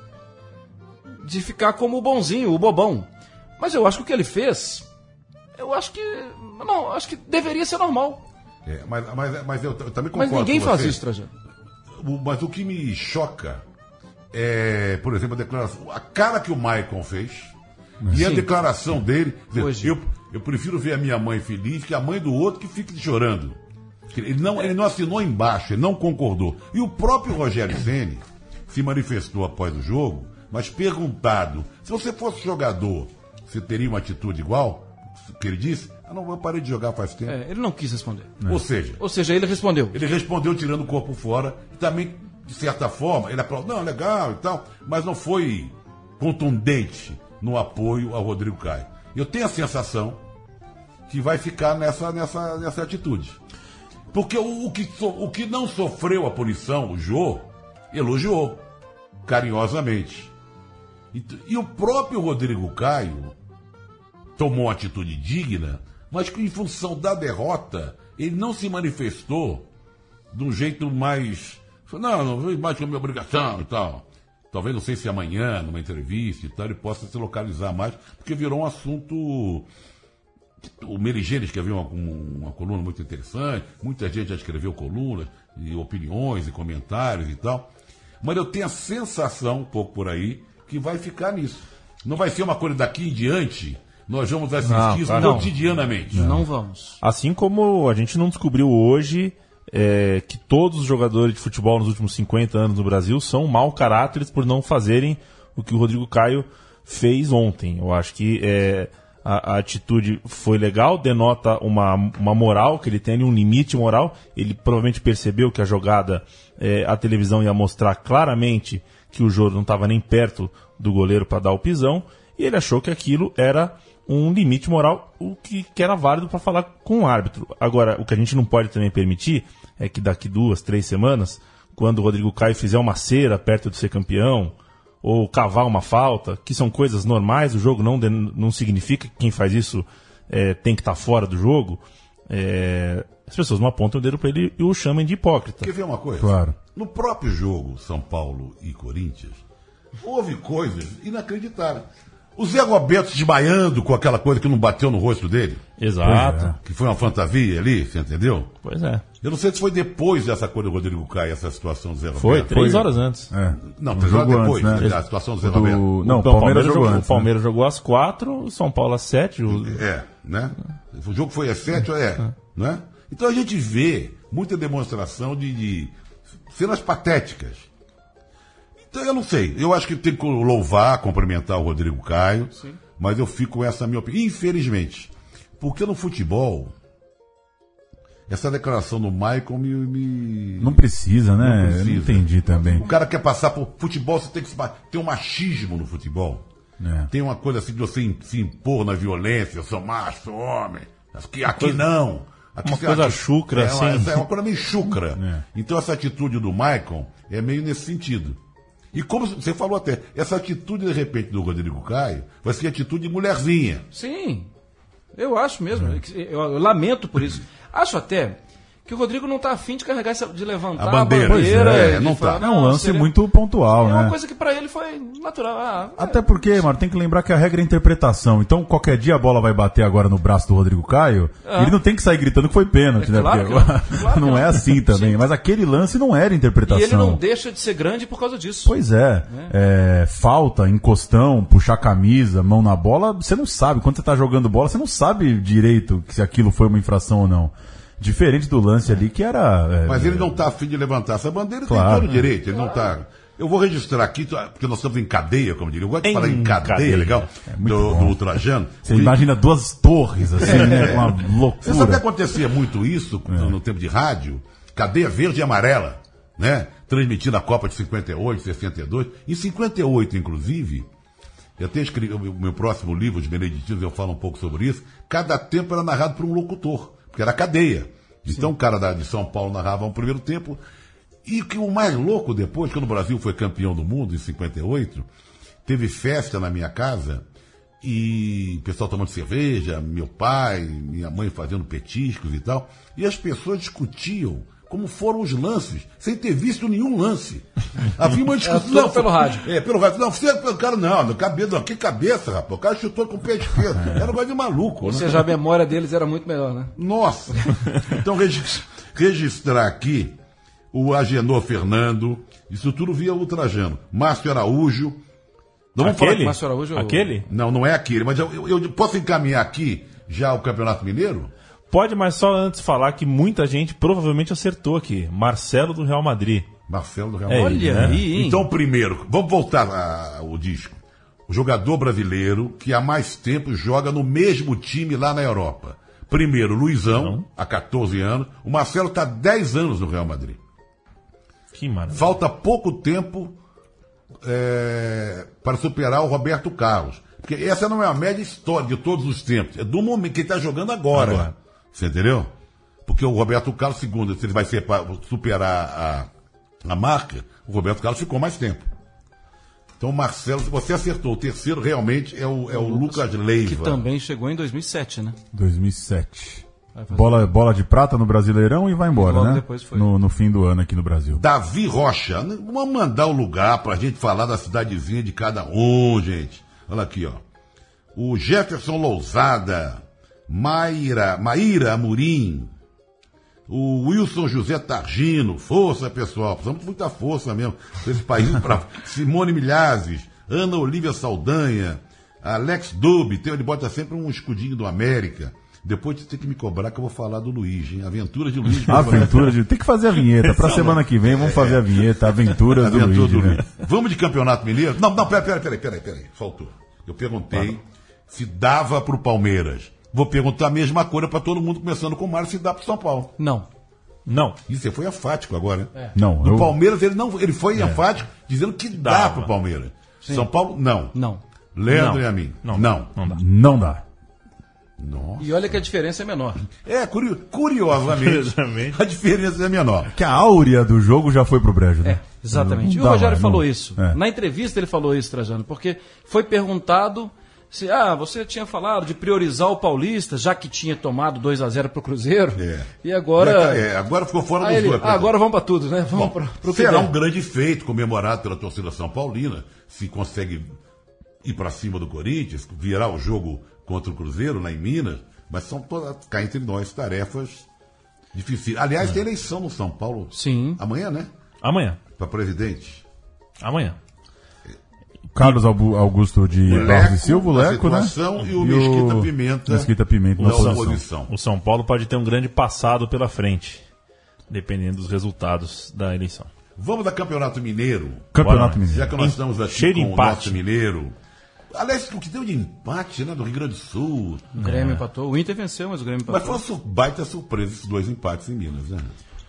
de ficar como o bonzinho, o bobão. Mas eu acho que o que ele fez, eu acho que não, acho que deveria ser normal. É, mas, mas, mas eu, eu também Mas concordo ninguém com faz você. isso, Trajano. O- Mas o que me choca é, por exemplo, a declaração, a cara que o Maicon fez e a Sim. declaração dele. Quer dizer, Hoje. Eu, eu prefiro ver a minha mãe feliz que a mãe do outro que fique chorando. Ele não, ele não assinou embaixo, ele não concordou. E o próprio Rogério Ceni se manifestou após o jogo, mas perguntado: se você fosse jogador, você teria uma atitude igual? O que ele disse? Ah, não, eu parei de jogar faz tempo. É, ele não quis responder. Ou seja, Ou seja, ele respondeu. ele respondeu tirando o corpo fora, e também, de certa forma, ele aplaudiu, não, legal e tal, mas não foi contundente no apoio ao Rodrigo Caio. Eu tenho a sensação que vai ficar nessa, nessa, nessa atitude. Porque o, o, que so, o que não sofreu a punição, o Jô, elogiou carinhosamente. E, e o próprio Rodrigo Caio tomou uma atitude digna, mas que em função da derrota, ele não se manifestou de um jeito mais... Não, não vejo mais como minha obrigação e tal. Talvez, não sei se amanhã, numa entrevista e tal, ele possa se localizar mais, porque virou um assunto... O Merigene escreveu uma, uma coluna muito interessante, muita gente já escreveu colunas, e opiniões e comentários e tal. Mas eu tenho a sensação, um pouco por aí, que vai ficar nisso. Não vai ser uma coisa daqui em diante, nós vamos assistir Não, isso claro não. cotidianamente. Não vamos. Assim como a gente não descobriu hoje é, que todos os jogadores de futebol nos últimos cinquenta anos no Brasil são mau caráteres por não fazerem o que o Rodrigo Caio fez ontem. Eu acho que é, a, a atitude foi legal, denota uma, uma moral, que ele tem ali um limite moral. Ele provavelmente percebeu que a jogada, é, a televisão ia mostrar claramente que o Jô não estava nem perto do goleiro para dar o pisão, e ele achou que aquilo era um limite moral, o que, que era válido para falar com o árbitro. Agora, o que a gente não pode também permitir é que daqui duas, três semanas, quando o Rodrigo Caio fizer uma cera perto de ser campeão, ou cavar uma falta, que são coisas normais, o jogo não, não significa que quem faz isso é, tem que estar tá fora do jogo, é, as pessoas não apontam o dedo para ele e o chamam de hipócrita. Quer ver uma coisa? Claro. No próprio jogo São Paulo e Corinthians, houve coisas inacreditáveis. O Zé Roberto desmaiando com aquela coisa que não bateu no rosto dele, Exato. que foi uma fantasia ali, você entendeu? Pois é. Eu não sei se foi depois dessa coisa do Rodrigo Caio, essa situação do Zé Roberto. Foi, três Foi. horas antes. É. Não, O três horas jogo depois, antes, né? a situação do Zé O do- Roberto. Não, o Então, Palmeiras jogou jogou, antes, o Palmeiras jogou às quatro, o São Paulo às sete. O... É, né? O jogo foi às sete, é, né? Então a gente vê muita demonstração de, de cenas patéticas. Então eu não sei, eu acho que tem que louvar, cumprimentar o Rodrigo Caio, Sim. mas eu fico com essa minha opinião. Infelizmente, porque no futebol essa declaração do Michael me... me... Não precisa, né? Não Eu precisa. não entendi também. O cara quer passar por futebol, você tem que se... Tem um machismo no futebol. É. Tem uma coisa assim de você se impor na violência, eu sou macho, sou homem. Aqui, aqui não. Aqui, uma coisa chucra, é uma, assim. É uma coisa meio chucra. É. Então essa atitude do Michael é meio nesse sentido. E como você falou até, essa atitude de repente do Rodrigo Caio vai ser atitude de mulherzinha. Sim, eu acho mesmo. Eu, eu lamento por isso. Acho até que o Rodrigo não está afim de carregar, essa, de levantar A bandeira. a bandeira. Pois é, de não falar, tá. É um lance seria- muito pontual, É né? uma coisa que para ele foi natural. Ah, é. Até porque, mano, tem que lembrar que a regra é interpretação. Então, qualquer dia a bola vai bater agora no braço do Rodrigo Caio, Ah. ele não tem que sair gritando que foi pênalti, É né? claro Porque que não. Claro que não é não. assim também. Sim. Mas aquele lance não era E interpretação. ele não deixa de ser grande por causa disso. Pois é. É, falta, encostão, puxar camisa, mão na bola, você não sabe. Quando você tá jogando bola, você não sabe direito se aquilo foi uma infração ou não. Diferente do lance ali que era... é, Mas ele não está afim de levantar essa bandeira, Claro. tem todo o direito. Ele não tá. Eu vou registrar aqui, porque nós estamos em cadeia, como diria. Eu gosto de Em falar em cadeia, cadeia. legal, muito do, bom. do Ultrajano. Você imagina duas torres, assim, né? Uma Você sabe que loucura. acontecia muito isso no tempo de rádio? Cadeia verde e amarela, né? Transmitindo a Copa de cinquenta e oito, sessenta e dois. Em cinquenta e oito, inclusive, eu até escrevi o meu- meu próximo livro, Os Beneditinos, eu falo um pouco sobre isso. Cada tempo era narrado por um locutor, porque era cadeia. Então o cara da, de São Paulo narrava um primeiro tempo. E que o mais louco depois, quando o Brasil foi campeão do mundo, em cinquenta e oito, teve festa na minha casa, e o pessoal tomando cerveja, meu pai, minha mãe fazendo petiscos e tal, e as pessoas discutiam como foram os lances, sem ter visto nenhum lance. Havia uma discussão. Era tudo pelo rádio. É, pelo rádio. Não, você, o cara, não, não, cabeça, não, que cabeça, rapaz. O cara chutou com o pé esquerdo. Era um negócio de maluco. Ou né? seja, a memória deles era muito melhor, né? Nossa! Então, regi- registrar aqui o Agenor Fernando, isso tudo via Ultrajano. Márcio Araújo. Não vamos falar Aquele? Márcio Araújo, eu- Aquele? Não, não é aquele, mas eu, eu- eu posso encaminhar aqui já o Campeonato Mineiro? Pode, mas só antes falar que muita gente provavelmente acertou aqui. Marcelo do Real Madrid. Marcelo do Real É Madrid. ele, Olha né? aí, hein? Então, primeiro, vamos voltar ao disco. O jogador brasileiro que há mais tempo joga no mesmo time lá na Europa. Primeiro, Luizão, Não. há catorze anos. O Marcelo está há dez anos no Real Madrid. Que maravilha. Falta pouco tempo é, para superar o Roberto Carlos. Porque essa não é a média histórica de todos os tempos. É do momento que ele está jogando agora. Agora. Você entendeu? Porque o Roberto Carlos, segundo, se ele vai ser para superar a, a marca, o Roberto Carlos ficou mais tempo. Então, o Marcelo, você acertou. O terceiro realmente é o, é o Lucas Leiva. Que também chegou em dois mil e sete, né? dois mil e sete. Vai fazer- Bola, bola de prata no Brasileirão e vai embora, Logo né? depois foi. No, no fim do ano aqui no Brasil. Davi Rocha. Vamos mandar o lugar pra gente falar da cidadezinha de cada um, gente. Olha aqui, ó. O Jefferson Lousada, Maíra, Maíra Amorim, o Wilson José Targino, força, pessoal, precisamos de muita força mesmo, pra esse país, pra Simone Milhazes, Ana Olívia Saldanha, Alex Dube, tem, ele bota sempre um escudinho do América. Depois você tem que me cobrar que eu vou falar do Luiz, hein? Aventura de Luiz. Aventura de... Tem que fazer a vinheta. Pra semana que vem, vamos fazer a vinheta. Aventuras do Aventura Luigi, do né? Luiz. Vamos de Campeonato Mineiro? Não, não, peraí, peraí, peraí, peraí, peraí. Faltou. Eu perguntei se dava pro Palmeiras. Vou perguntar a mesma coisa para todo mundo, começando com o Mário, se dá pro São Paulo. Não. Não. Isso aí foi enfático agora, né? Não, Do eu- Palmeiras ele não, ele foi enfático dizendo que dá Dava. pro Palmeiras. São Paulo não. Não. Leandro Não. e a mim. Não. Não. Não dá. Não dá. Nossa. E olha que a diferença é menor. É, curio- curiosamente, Curiosamente. a diferença é menor. Que a áurea do jogo já foi pro brejo, né? É, exatamente. Não E o dá Rogério mais, falou não. isso. É. Na entrevista ele falou isso, Trajano, porque foi perguntado se, ah, você tinha falado de priorizar o Paulista, já que tinha tomado dois a zero pro Cruzeiro. É. E agora. É, agora ficou fora Aí dos ele, dois. ah, agora vamos para tudo, né? Vamos Bom, para o que será der. um grande feito comemorado pela torcida São Paulina, se consegue ir para cima do Corinthians, virar o jogo contra o Cruzeiro lá em Minas, mas são todas, cá entre nós, tarefas difíceis. Aliás, tem eleição no São Paulo. Sim. Amanhã, né? Amanhã. Para presidente. Amanhã. Carlos Albu- Augusto de Barros e Silva, o na Leco, né? situação, e o Mesquita Pimenta Mesquita Pimenta na da oposição. oposição. O São Paulo pode ter um grande passado pela frente, dependendo dos resultados da eleição. Vamos ao Campeonato Mineiro. Campeonato Bora. Mineiro. Já que nós estamos aqui Cheio de com o empate. nosso mineiro, Aliás, o que deu de empate, né, do Rio Grande do Sul. O Grêmio empatou. O Inter venceu, mas o Grêmio empatou. Mas foi uma sur- baita surpresa esses dois empates em Minas, né?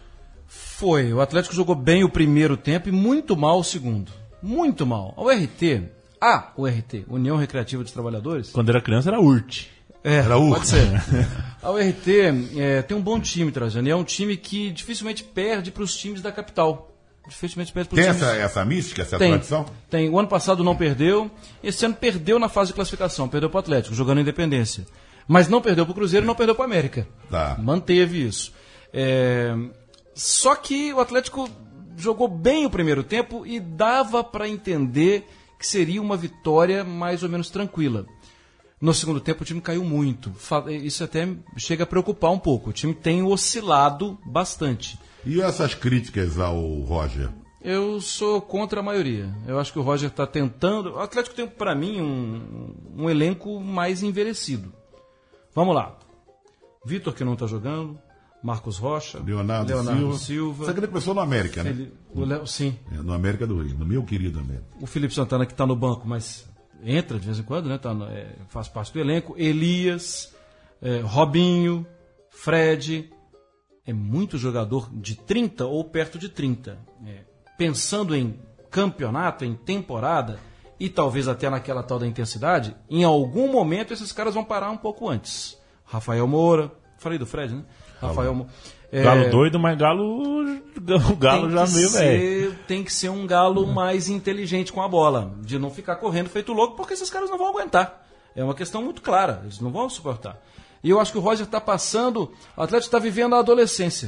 Foi. O Atlético jogou bem o primeiro tempo e muito mal o segundo. Muito mal. A U R T, a U R T, União Recreativa dos Trabalhadores... Quando era criança era U R T. É, Era o- pode ser. A U R T é, tem um bom time, Trajano, e é um time que dificilmente perde para os times da capital. Dificilmente perde para os Tem times... essa, essa mística, essa Tem, tradição? tem. O ano passado não perdeu, esse ano perdeu na fase de classificação, perdeu para o Atlético, jogando Independência. Mas não perdeu para o Cruzeiro e não perdeu para o América. Tá. Manteve isso. É, Só que o Atlético jogou bem o primeiro tempo e dava para entender que seria uma vitória mais ou menos tranquila. No segundo tempo o time caiu muito. Fa- Isso até chega a preocupar um pouco. O time tem oscilado bastante. E essas críticas ao Roger? Eu sou contra a maioria. Eu acho que o Roger está tentando... O Atlético tem, para mim, um, um elenco mais envelhecido. Vamos lá. Vitor, que não está jogando. Marcos Rocha. Leonardo, Leonardo Silva. Silva. Você começou no América, né? Ele- o Léo- sim. É, no América do Rio, no meu querido América. O Felipe Santana, que está no banco, mas entra de vez em quando, né? Tá no- é, faz parte do elenco. Elias, é, Robinho, Fred. É muito jogador de trinta ou perto de trinta. É, pensando em campeonato, em temporada, e talvez até naquela tal da intensidade, em algum momento esses caras vão parar um pouco antes. Rafael Moura, falei do Fred, né? Rafael Moura. É, Galo doido, mas Galo. O Galo tem já que meio velho. ser- Tem que ser um galo mais inteligente com a bola, de não ficar correndo feito louco, porque esses caras não vão aguentar. É uma questão muito clara, eles não vão suportar. E eu acho que o Roger está passando, o Atlético está vivendo a adolescência.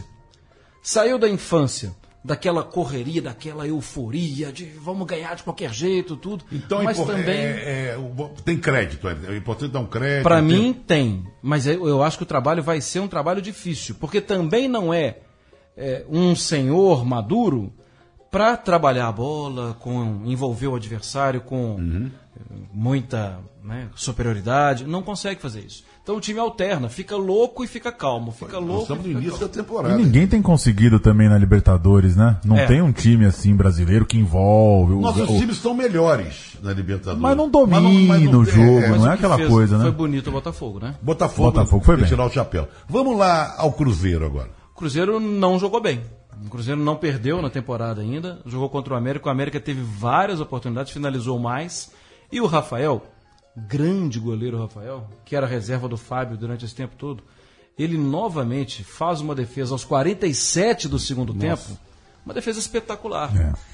Saiu da infância, daquela correria, daquela euforia de vamos ganhar de qualquer jeito, tudo. Então, mas impor- também, é, é, o- tem crédito, é importante dar um crédito. para tem- mim, tem. Mas eu, eu acho que o trabalho vai ser um trabalho difícil, porque também não é, é, um senhor maduro para trabalhar a bola, com envolver o adversário com Uhum. eh, muita, né, superioridade. Não consegue fazer isso. Então o time alterna, fica louco e fica calmo, fica Nós louco. estamos e no fica início da calmo. E temporada. ninguém tem conseguido também na Libertadores, né? Não É. tem um time assim brasileiro que envolve. o- Nossos o- times são melhores na Libertadores. Mas não domina mas não- o jogo, é, não o é que aquela fez coisa, Foi né? bonito o Botafogo, né? Botafogo, Botafogo foi tem que bem. tirar o chapéu. Vamos lá ao Cruzeiro agora. O Cruzeiro não jogou bem. O Cruzeiro não perdeu na temporada ainda. Jogou contra o América. O América teve várias oportunidades, finalizou mais. E o Rafael, grande goleiro Rafael, que era reserva do Fábio durante esse tempo todo, ele novamente faz uma defesa aos quarenta e sete do segundo tempo. Uma defesa espetacular.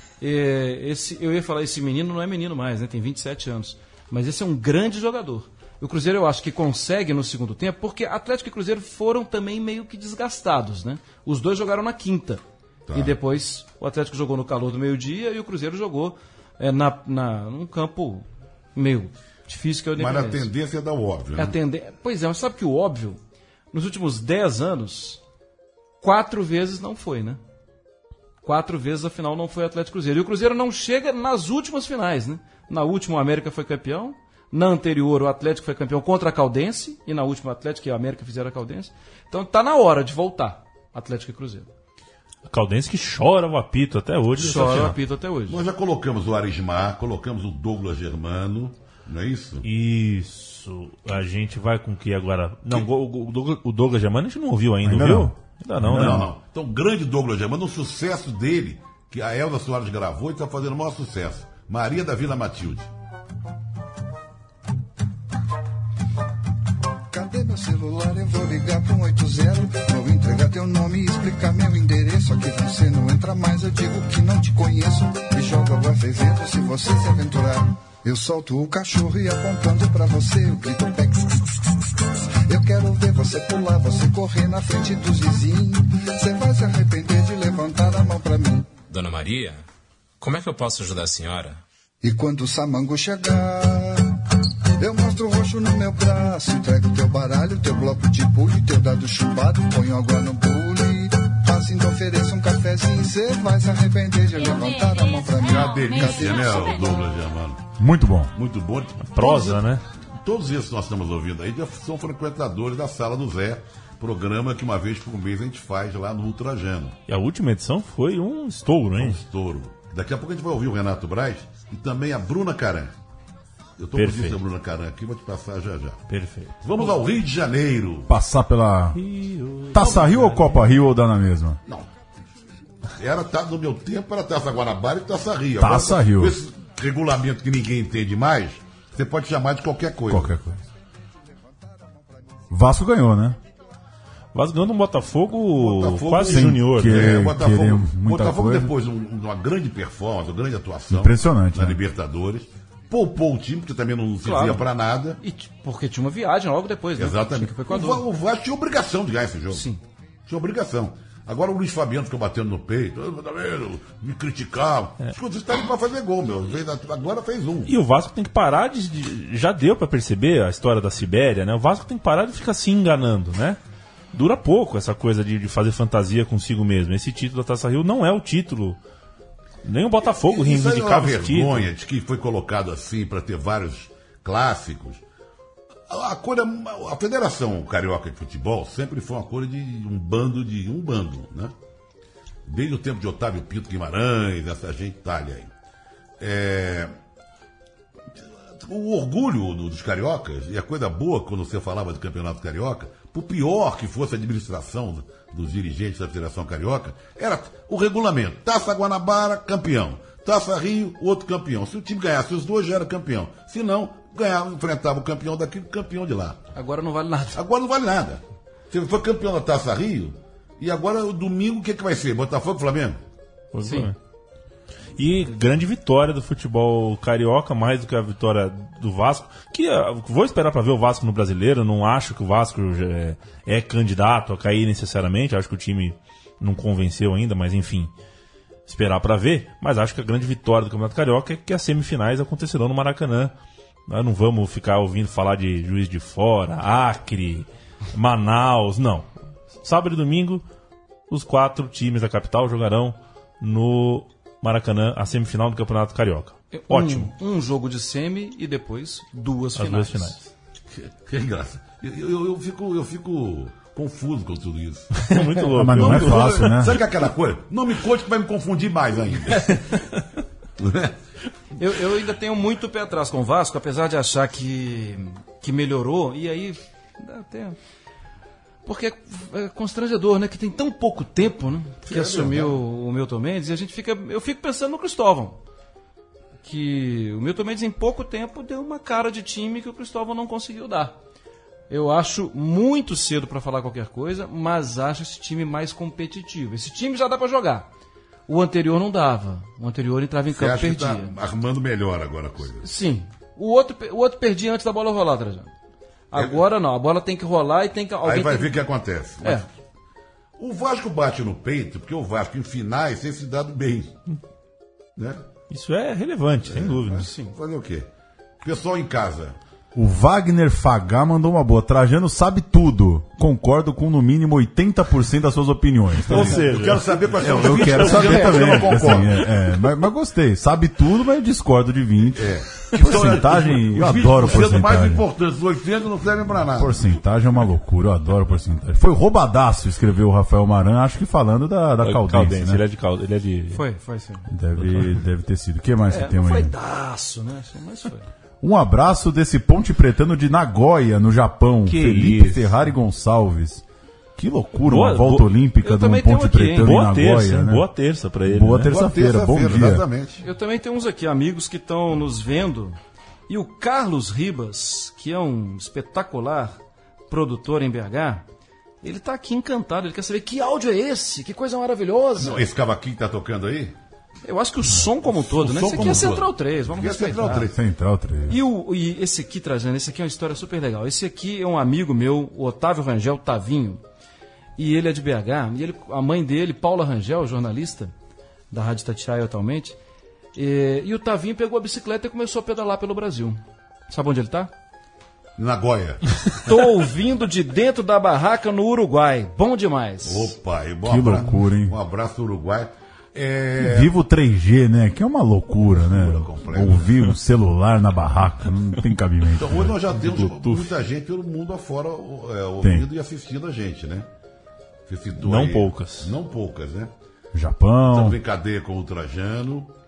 É, esse, eu ia falar, esse menino não é menino mais, né? Tem vinte e sete anos. Mas esse é um grande jogador. O Cruzeiro eu acho que consegue no segundo tempo, porque Atlético e Cruzeiro foram também meio que desgastados, né? Os dois jogaram na quinta. Tá. E depois o Atlético jogou no calor do meio-dia e o Cruzeiro jogou é, na, na, num campo meio difícil que é o Mas a Independência. tendência é dar o óbvio. É Né? a tende- Pois é, mas sabe que o óbvio, nos últimos dez anos, quatro vezes não foi, né? Quatro vezes a final não foi Atlético e Cruzeiro. E o Cruzeiro não chega nas últimas finais, né? Na última o América foi campeão, na anterior o Atlético foi campeão contra a Caldense, e na última o Atlético e a América fizeram a Caldense. Então tá na hora de voltar, Atlético e Cruzeiro. A Caldense que chora o apito até hoje. dessa Chora o final. apito até hoje. Nós já colocamos o Arismar, colocamos o Douglas Germano, não é isso? Isso. A gente vai com o que agora? Não, o, o Douglas, o Douglas Germano a gente não ouviu ainda, Ainda viu? não. Ainda não, Não, né? não, não. Então, o grande Douglas Germano, o sucesso dele, que a Elza Soares gravou e está fazendo o maior sucesso. Maria da Vila Matilde. Cadê meu celular? Eu vou ligar pro um oito zero. Vou entregar teu nome e explicar meu endereço. Aqui você não entra mais, eu digo que não te conheço. E jogo água fervendo se você se aventurar. Eu solto o cachorro e apontando pra você eu grito pex. Eu quero ver você pular, você correr na frente dos vizinhos. Você vai se arrepender de levantar a mão pra mim. Dona Maria, como é que eu posso ajudar a senhora? E quando o samango chegar, eu mostro o roxo no meu braço. Entrego teu baralho, teu bloco de pule, teu dado chumbado, ponho água no bule. Assim te ofereço um cafezinho, cê vai se arrepender de levantar a mão pra mim. É uma delícia, né, o Douglas Germano? Muito bom. Muito bom. Prosa, Todos- né? Todos esses que nós estamos ouvindo aí já são frequentadores da Sala do Zé, programa que uma vez por mês a gente faz lá no Ultrajano. E a última edição foi um estouro, Um hein? estouro. Daqui a pouco a gente vai ouvir o Renato Braz e também a Bruna Caran. Eu tô Perfeito. com o Bruna Caran aqui, vou te passar já já. Perfeito. Vamos ao Rio de Janeiro. Passar pela Taça Rio ou Copa Rio ou dá na mesma? Não. Era, tá, no meu tempo era Taça Guanabara e Taça Rio. Taça Agora, Rio. Com esse regulamento que ninguém entende mais, você pode chamar de qualquer coisa. Qualquer coisa. Vasco ganhou, né? Vasco ganhou no Botafogo, Botafogo quase sem junior. querer. né? É, o Botafogo, querer muita Botafogo coisa. depois de um- uma grande performance, uma grande atuação. Impressionante, Na né? Libertadores. Poupou o time, porque também não servia Claro. pra nada. E t- porque tinha uma viagem logo depois, né? Exatamente. Que foi com a O, dor. Va- o Vasco tinha obrigação de ganhar esse jogo. Sim. Tinha obrigação. Agora o Luiz Fabiano ficou batendo no peito. "Ah, tá vendo? Me criticar. É. Escuta, você tá ali pra fazer gol, meu. Fez- Agora fez um. E o Vasco tem que parar de, de- já deu pra perceber a história da Sibéria, né? O Vasco tem que parar de ficar se enganando, né? Dura pouco essa coisa de, de fazer fantasia consigo mesmo. Esse título da Taça Rio não é o título. Nem o Botafogo Isso aí é uma reivindicava esse título. vergonha de que foi colocado assim para ter vários clássicos. A, a, coisa, a Federação Carioca de Futebol sempre foi uma coisa de um bando de um bando, né? Desde o tempo de Otávio Pinto Guimarães, essa gente talha aí. É, o orgulho do- dos cariocas, e a coisa boa quando você falava do Campeonato Carioca, por pior que fosse a administração dos dirigentes da Federação Carioca, era o regulamento. Taça Guanabara, campeão. Taça Rio, outro campeão. Se o time ganhasse os dois, já era campeão. Se não, ganhava, enfrentava o campeão daqui e o campeão de lá. Agora não vale nada. Agora não vale nada. Você foi campeão da Taça Rio, e agora o domingo o que, que vai ser? Botafogo e Flamengo? Sim. E grande vitória do futebol carioca, mais do que a vitória do Vasco. Que ah, vou esperar para ver o Vasco no Brasileiro. Não acho que o Vasco é, é candidato a cair necessariamente. Acho que o time não convenceu ainda, mas enfim, esperar para ver. Mas acho que a grande vitória do Campeonato Carioca é que as semifinais acontecerão no Maracanã. Nós não vamos ficar ouvindo falar de Juiz de Fora, Acre, Manaus. Não. Sábado e domingo, os quatro times da capital jogarão no Maracanã, a semifinal do Campeonato Carioca. Ótimo. Um, um jogo de semi e depois duas As finais. duas finais. Que, que graça. Eu, eu, eu fico, eu fico confuso com tudo isso. É muito louco. Mas não é me- fácil, né? Sabe que é aquela coisa? Não me conte que vai me confundir mais ainda. Eu, eu ainda tenho muito pé atrás com o Vasco, apesar de achar que, que melhorou. E aí, até... Porque é, é constrangedor, né? Que tem tão pouco tempo, né? Que É assumiu o Milton Mendes. E a gente fica... Eu fico pensando no Cristóvão. Que o Milton Mendes, em pouco tempo, deu uma cara de time que o Cristóvão não conseguiu dar. Eu acho muito cedo para falar qualquer coisa, mas acho esse time mais competitivo. Esse time já dá para jogar. O anterior não dava. O anterior entrava em Você campo e acha que perdia. tá arrumando melhor agora a coisa? Sim. O outro, o outro perdia antes da bola rolar, Trajano. Agora não, a bola tem que rolar e tem que... alguém Aí vai tem... ver o que acontece. É. O Vasco bate no peito, porque o Vasco em finais tem se dado bem. Né? Isso é relevante, sem dúvida. Mas, sim, fazer o quê? Pessoal em casa. O Wagner Fagá mandou uma boa. Trajano sabe tudo. Concordo com no mínimo oitenta por cento das suas opiniões. Tá Ou ligado? seja, Eu quero saber quais são os Eu vinte quero por cento saber que também. eu não concordo. Assim, é, é, mas, mas gostei. Sabe tudo, mas eu discordo de vinte. É. Porcentagem, eu adoro Os vinte por cento mais porcentagem. importantes, os oitocentos não servem pra nada. Porcentagem é uma loucura, eu adoro porcentagem. Foi roubadaço, escreveu o Rafael Maran, acho que falando da, da Caldense, Caldense, né? ele é de Caldense, ele é de... Foi, foi sim. Deve, deve ter sido. O que mais É, que tem não foi aí? daço, né? Mas foi. Um abraço desse ponte pretano de Nagoya, no Japão. Que Felipe isso. Ferrari Gonçalves. Que loucura, Boa- uma volta boa- olímpica eu de um também tenho ponte aqui, hein? pretano em Boa Nagoya, terça, hein? né? Boa terça pra ele. Boa né? terça-feira, bom dia. Exatamente. Eu também tenho uns aqui, amigos que estão nos vendo. E o Carlos Ribas, que é um espetacular produtor em B H, ele está aqui encantado. Ele quer saber que áudio é esse? Que coisa maravilhosa. Não, esse cavaquinho que tá tocando aí? Eu acho que o som como um todo, O né? som Esse aqui como é um Central todo. três, vamos Esse aqui é respeitar. Central três. Central três. E, o, e esse aqui, trazendo, esse aqui é uma história super legal. Esse aqui é um amigo meu, o Otávio Rangel, Tavinho, e ele é de B H, e ele, a mãe dele, Paula Rangel, jornalista da Rádio Itatiaia atualmente, e, e o Tavinho pegou a bicicleta e começou a pedalar pelo Brasil. Sabe onde ele tá? Nagoya. Tô ouvindo de dentro da barraca no Uruguai. Bom demais. Opa, e bom Que abraço, loucura, hein? Um abraço Uruguai. É... Viva o três G, né? Que é uma loucura, né? completa. Ouvir um celular na barraca, não tem cabimento. Então, hoje nós já temos Bluetooth. muita gente pelo mundo afora é, ouvindo e assistindo a gente, né? Você citou Não aí- poucas. Não poucas, né? Essa Japão. brincadeira com o Trajano.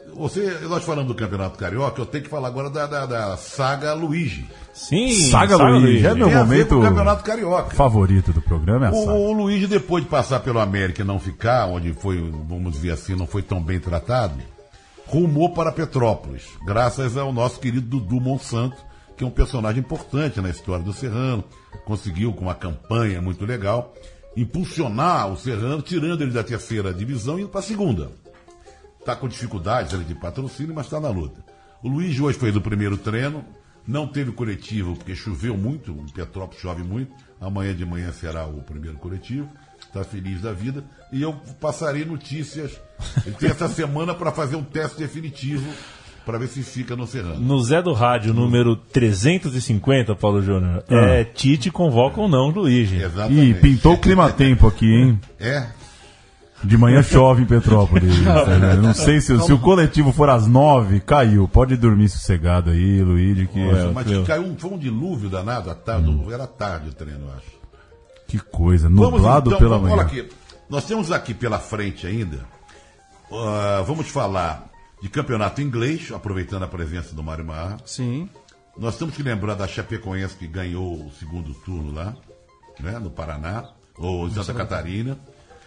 Você, nós falamos do Campeonato Carioca, eu tenho que falar agora da, da, da saga Luigi. Sim, Saga, Saga Luigi. Luigi. É meu Tem a ver momento com o Campeonato Carioca. favorito do programa. É a o, saga. o Luigi, depois de passar pelo América e não ficar, onde foi, vamos dizer assim, não foi tão bem tratado, rumou para Petrópolis, graças ao nosso querido Dudu Monsanto, que é um personagem importante na história do Serrano. Conseguiu, com uma campanha muito legal, impulsionar o Serrano, tirando ele da terceira divisão e indo para a segunda. Está com dificuldades ali de patrocínio, mas está na luta. O Luiz hoje fez o primeiro treino, não teve coletivo porque choveu muito, em Petrópolis chove muito, amanhã de manhã será o primeiro coletivo, está feliz da vida, e eu passarei notícias. Ele tem essa semana para fazer um teste definitivo, para ver se fica no Serrano. No Zé do Rádio, número trezentos e cinquenta, Paulo Júnior, ah. é Tite convoca ou não Luigi. Exatamente. Ih, pintou o clima-tempo aqui, hein? É. De manhã chove em Petrópolis. Né? Não sei se, se o coletivo for às nove, caiu. Pode dormir sossegado aí, Luigi. Que Nossa, é, mas que caiu um, foi um dilúvio danado à tarde. Hum. Era tarde o treino, eu acho. Que coisa, nublado vamos, então, pela vamos, manhã. Olha aqui, nós temos aqui pela frente ainda, uh, vamos falar de campeonato inglês, aproveitando a presença do Mário Marra. Sim. Nós temos que lembrar da Chapecoense, que ganhou o segundo turno lá, né, no Paraná, ou em Santa Catarina.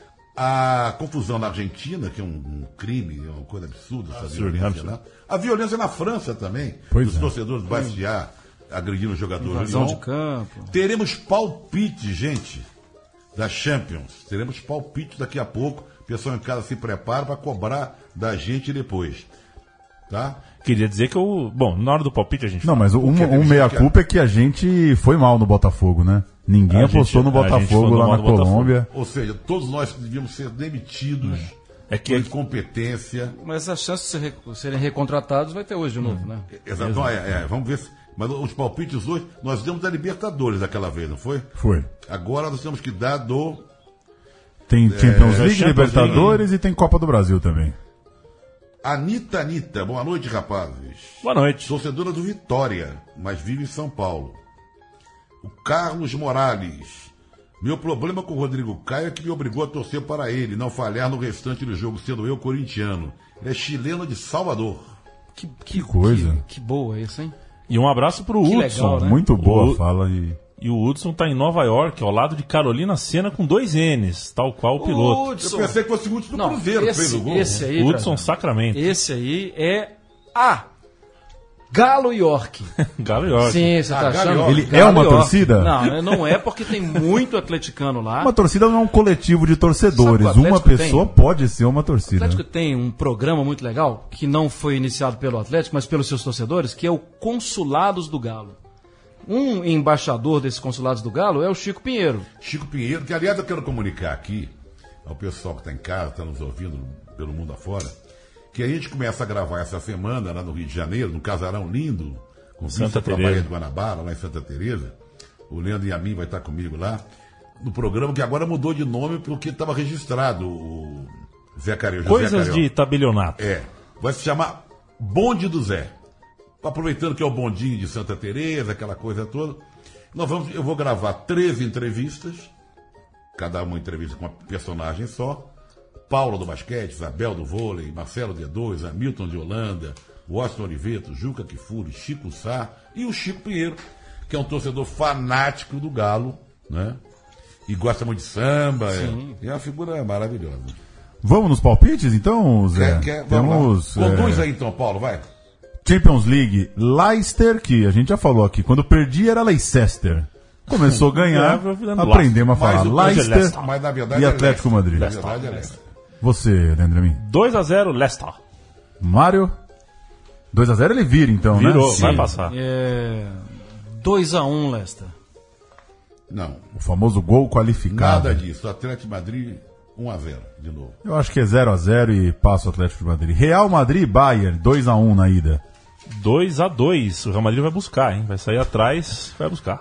A confusão na Argentina, que é um, um crime, é uma coisa absurda, essa violência lá. A violência na França também. Pois os é. torcedores do Bastia agredindo os jogadores. Invasão de campo. Teremos palpite, gente, da Champions. Teremos palpite daqui a pouco. O pessoal em casa se prepara para cobrar da gente depois. Tá? Queria dizer que eu... Bom, na hora do palpite a gente... Não, mas um, um meia-culpa é que a gente foi mal no Botafogo, né? Ninguém A apostou gente- no a gente Botafogo foi lá mal na no Botafogo. Colômbia. Ou seja, todos nós devíamos ser demitidos É que- por incompetência. Mas a chance de ser re- serem recontratados vai ter hoje de novo, né? Exato. Então, é, é, vamos ver se... Mas os palpites hoje, nós demos da Libertadores daquela vez, não foi? Foi. Agora nós temos que dar do... Tem Champions League, Champions Libertadores e tem Copa do Brasil também. Anitta Anitta. Boa noite, rapazes. Boa noite. Torcedora do Vitória, mas vive em São Paulo. O Carlos Morales. Meu problema com o Rodrigo Caio é que me obrigou a torcer para ele, não falhar no restante do jogo, sendo eu corintiano. Ele é chileno de Salvador. Que, que coisa. Que, que boa isso, hein? E um abraço pro Que Hudson. legal, né? Muito boa O- a fala e... E o Hudson tá em Nova York, ao lado de Carolina Senna, com dois N's, tal qual o piloto. Hudson. Eu pensei que fosse o Hudson do Não, Cruzeiro que esse, fez o gol. esse aí, Hudson Trajano, Sacramento. esse aí é a Galo York. Galo York. Sim, você Ah, tá Galo achando? York. Ele Galo é uma York. torcida? Não, não é porque tem muito atleticano lá. Uma torcida não é um coletivo de torcedores. Sabe o que o Uma Atlético pessoa tem? pode ser uma O torcida. Atlético tem um programa muito legal, que não foi iniciado pelo Atlético, mas pelos seus torcedores, que é o Consulados do Galo. Um embaixador desses Consulados do Galo é o Chico Pinheiro. Chico Pinheiro, que aliás eu quero comunicar aqui ao pessoal que está em casa, está nos ouvindo pelo mundo afora, que a gente começa a gravar essa semana lá no Rio de Janeiro, num casarão lindo, com vista Santa para a Teresa. Baía de Guanabara, lá em Santa Teresa. O Leandro e a mim vai estar comigo lá, no programa que agora mudou de nome porque estava registrado o Zé Carioca. José Coisas Carioca. de tabelionato. É, vai se chamar Bonde do Zé. Aproveitando que é o bondinho de Santa Teresa, aquela coisa toda. Nós vamos, eu vou gravar treze entrevistas, cada uma entrevista com uma personagem só. Paula do basquete, Isabel do vôlei, Marcelo D dois, Hamilton de Holanda, Washington Oliveto, Juca Kifuri, Chico Sá e o Chico Pinheiro, que é um torcedor fanático do Galo, né? E gosta muito de samba. É, é uma figura maravilhosa. Vamos nos palpites, então, Zé? Quer, quer, vamos Temos lá. Conduz é, aí então, Paulo, vai. Champions League, Leicester, que a gente já falou aqui. Quando perdi era Leicester. Começou a ganhar, É, virando aprendemos a Mas falar o Leicester Leicester. Mas na verdade e é Atlético Leicester. Madrid. Na verdade é Leicester. Você, Leandro Amin. dois a zero, Leicester. Mário, dois a zero ele vira então, Virou, né? vai passar. É... dois a um, Leicester. Não, O famoso gol qualificado. nada disso. Atlético de Madrid um a zero, de novo. Eu acho que é zero a zero e passa o Atlético de Madrid. Real Madrid e Bayern, dois a um na ida. dois a dois. O Real Madrid vai buscar, hein? Vai sair atrás, vai buscar.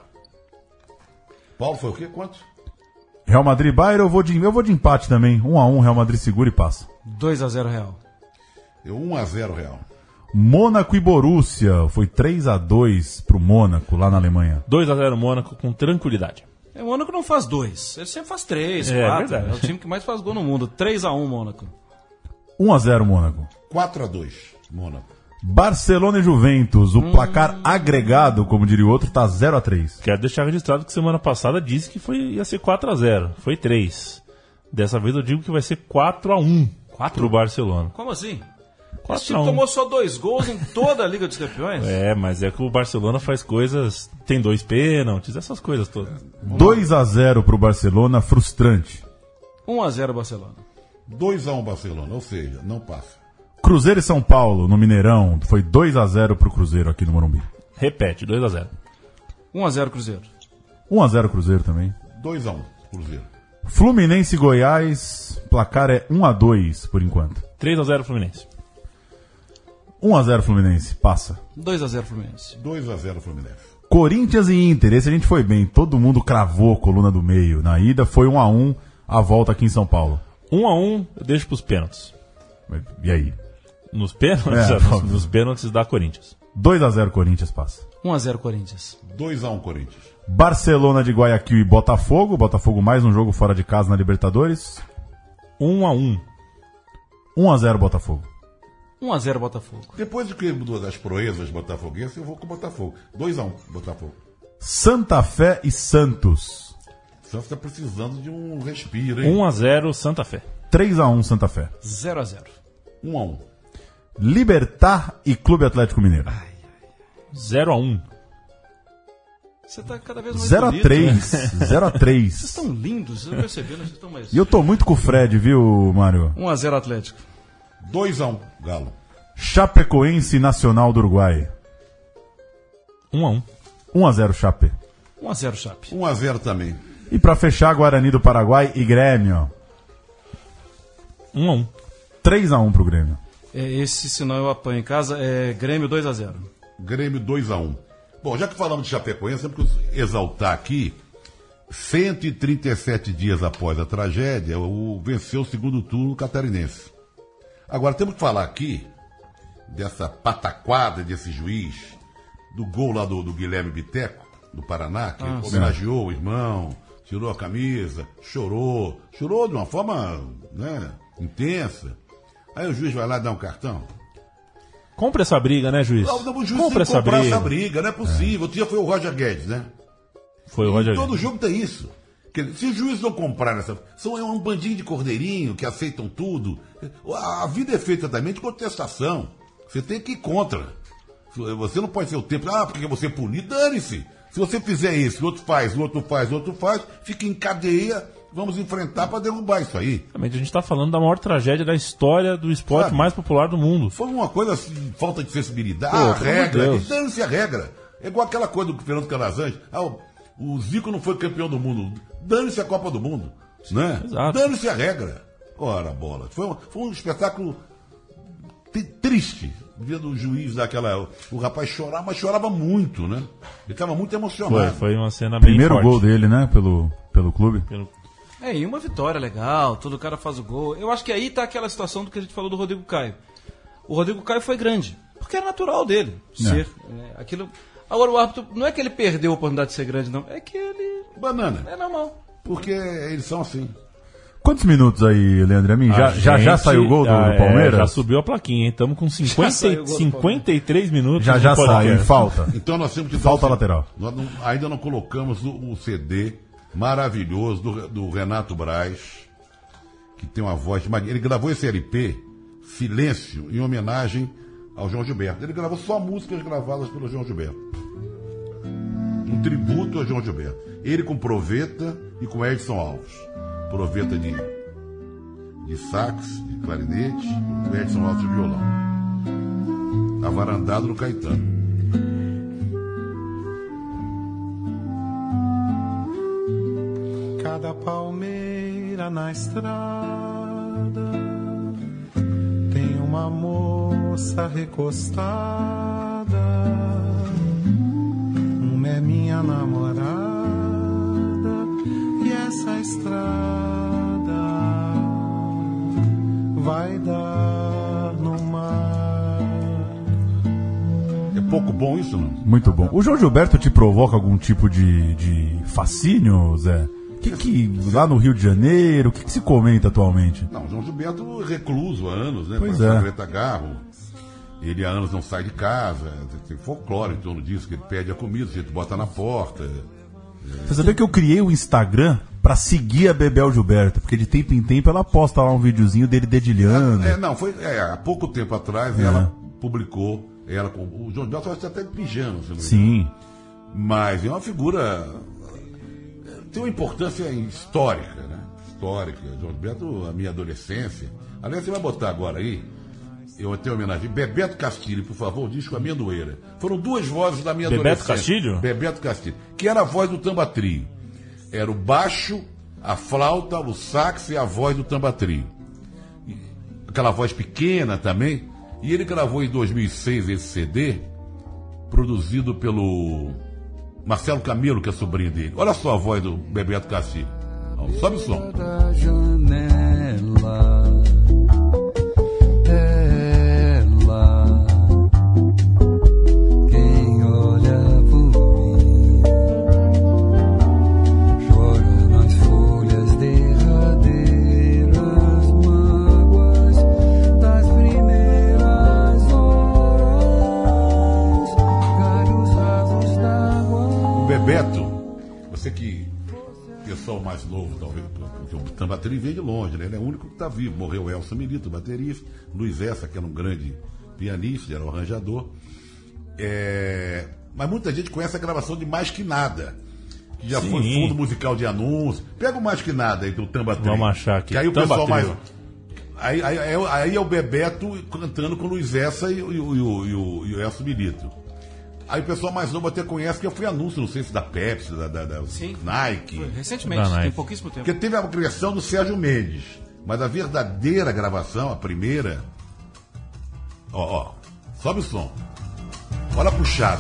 Paulo, foi o quê? Quantos? Real Madrid e Bayern, eu vou de, eu vou de empate também. um a um, Real Madrid segura e passa. dois a zero Real. Eu um a zero Real. Mônaco e Borussia, foi três a dois pro Mônaco, lá na Alemanha. dois a zero Mônaco com tranquilidade. É, o Mônaco não faz dois, ele sempre faz três, É, quatro. verdade. É o time que mais faz gol no mundo. três a um, Mônaco. um a zero Mônaco. quatro a dois, Mônaco. Barcelona e Juventus, o hum. placar agregado, como diria o outro, tá zero a três. Quero deixar registrado que semana passada disse que foi, ia ser quatro a zero. Foi três. Dessa vez eu digo que vai ser quatro a um pro Barcelona. Como assim? quatro Esse time tomou só dois gols em toda a Liga dos Campeões? É, mas é que o Barcelona faz coisas... Tem dois pênaltis, essas coisas todas. dois a zero pro Barcelona, frustrante. um a zero Barcelona. dois a um Barcelona, ou seja, não passa. Cruzeiro e São Paulo, no Mineirão, foi dois a zero pro Cruzeiro aqui no Morumbi. Repete, dois a zero. um a zero Cruzeiro. um a zero Cruzeiro também. dois a um Cruzeiro. Fluminense e Goiás, placar é um a dois por enquanto. três a zero Fluminense. um a zero Fluminense, passa. dois a zero Fluminense. dois a zero Fluminense. Corinthians e Inter, esse a gente foi bem. Todo mundo cravou coluna do meio. Na ida foi um a um, a volta aqui em São Paulo. um a um, eu deixo pros pênaltis. E aí? Nos pênaltis? É, nos, nos pênaltis da Corinthians. dois a zero Corinthians, passa. um a zero Corinthians. dois a um Corinthians. Barcelona de Guayaquil e Botafogo. Botafogo mais um jogo fora de casa na Libertadores. um a um. um a zero Botafogo. um a zero Botafogo. Depois do que mudou das proezas botafoguenses, eu vou com o Botafogo. dois a um Botafogo. Santa Fé e Santos. O Santos está precisando de um respiro, hein? um a zero Santa Fé. três a um Santa Fé. zero a zero. um a um. Libertar e Clube Atlético Mineiro. zero a um. Você tá cada vez mais zero a três. Né? zero a três. Vocês estão lindos, eu percebi, vocês estão mais... E eu tô muito com o Fred, viu, Mário? um a zero Atlético. dois a um Galo. Chapecoense e Nacional do Uruguai. um a um. um a zero Chape. um a zero Chape. um a zero também. E pra fechar, Guarani do Paraguai e Grêmio. um a um. três a um pro Grêmio. É, esse, se não eu apanho em casa, é Grêmio dois a zero. Grêmio dois a um. Bom, já que falamos de Chapecoense, temos que exaltar aqui, cento e trinta e sete dias após a tragédia, o venceu o segundo turno catarinense. Agora, temos que falar aqui dessa pataquada desse juiz, do gol lá do, do Guilherme Biteco, do Paraná, que ah, homenageou sim. o irmão, tirou a camisa, chorou, chorou de uma forma, né, intensa. Aí o juiz vai lá dar um cartão. Compre essa briga, né, juiz? Não, não, o juiz Compre essa briga. essa briga, não é possível. É. Outro dia foi o Roger Guedes, né? Foi o Roger Guedes. Todo Guedes. jogo tem isso. Se os juízes não comprarem essa... São um bandinho de cordeirinho que aceitam tudo. A vida é feita também de contestação. Você tem que ir contra. Você não pode ser o tempo... Ah, porque você é punido, dane-se. Se você fizer isso, o outro faz, o outro faz, o outro faz, fica em cadeia... Vamos enfrentar para derrubar isso aí. A gente está falando da maior tragédia da história do esporte Sabe, mais popular do mundo. Foi uma coisa assim, falta de sensibilidade. Pô, a regra, dane-se a regra. É igual aquela coisa do Fernando Calazans. Ah, o, o Zico não foi campeão do mundo. Dane-se a Copa do Mundo. Né? Dane-se a regra. Ora, bola. Foi um, foi um espetáculo t- triste. Vendo o juiz daquela. O, o rapaz chorar, mas chorava muito, né? Ele estava muito emocionado. Foi, foi uma cena bem Primeiro forte. gol dele, né? Pelo, pelo clube. Pelo... É, e uma vitória legal, todo cara faz o gol. Eu acho que aí tá aquela situação do que a gente falou do Rodrigo Caio. O Rodrigo Caio foi grande, porque era natural dele ser. É, aquilo... Agora o árbitro, não é que ele perdeu a oportunidade de ser grande, não. É que ele... Banana. É normal. Porque eles são assim. Quantos minutos aí, Leandro Amin? Já, gente, já, já saiu o gol do, ah, do Palmeiras? É, já subiu a plaquinha, hein? Estamos com cinquenta, cinquenta e três minutos. Já já sai, falta. Então nós temos que... Falta lateral. Nós não, ainda não colocamos o, o C D... maravilhoso do, do Renato Braz, que tem uma voz magnífica. Ele gravou esse L P, Silêncio, em homenagem ao João Gilberto. Ele gravou só músicas gravadas pelo João Gilberto. Um tributo ao João Gilberto. Ele com Proveta e com Edson Alves. Proveta de, de sax, de clarinete, e Edson Alves de violão. Avarandado no Caetano. Cada palmeira na estrada tem uma moça recostada. Uma é minha namorada e essa estrada vai dar no mar. É pouco bom isso, não? Muito bom. O João Gilberto te provoca algum tipo de, de fascínio, Zé? O Que que, lá no Rio de Janeiro, o que, que se comenta atualmente? Não, João Gilberto recluso há anos, né? Pois com a é. Greta Garbo. Ele há anos não sai de casa, tem folclore em torno disso, que ele pede a comida, a gente bota na porta. Você sabia que eu criei o Instagram pra seguir a Bebel Gilberto? Porque de tempo em tempo ela posta lá um videozinho dele dedilhando. É, não, foi é, há pouco tempo atrás É. ela publicou, ela com o João Gilberto acho que até de pijama, se não me engano. Sim. Mas é uma figura, tem uma importância histórica, né? Histórica. João Gilberto, a minha adolescência. Aliás, você vai botar agora aí, eu tenho homenagem. Bebeto Castilho, por favor, o disco Amendoeira. Foram duas vozes da minha Bebeto adolescência. Castilho? Bebeto Castilho. Que era a voz do Tamba Trio. Era o baixo, a flauta, o sax e a voz do Tamba Trio. E aquela voz pequena também. E ele gravou em dois mil e seis esse C D, produzido pelo Marcelo Camelo, que é sobrinho dele. Olha só a voz do Bebeto Castilho. Ó, sobe o som. Da janela, ela, quem olha por mim, chora nas folhas derradeiras, mágoas das primeiras horas, galhos rasos d'água. O Bebeto, você que pessoal mais novo, talvez, porque o Tamba Trio veio de longe, né? Ele é o único que está vivo. Morreu o Elcio Milito, baterista, Luiz Essa, que era um grande pianista, era um arranjador. É... Mas muita gente conhece a gravação de Mais Que Nada, que já Sim. foi fundo musical de anúncio. Pega o Mais Que Nada aí do Tamba Trio. Vamos achar aqui. Que aí o Tamba pessoal mais. Trio. Aí, aí, aí, aí é o Bebeto cantando com o Luiz Essa e, o- e, o- e, o- e, o- e o Elcio Milito. Aí o pessoal mais novo até conhece, que foi anúncio, não sei se da Pepsi, da, da, da Sim. Nike. Foi recentemente, Da tem Nike. pouquíssimo tempo. Porque teve a criação do Sérgio Mendes. Mas a verdadeira gravação, a primeira. Ó, ó. Sobe o som. Olha a puxada.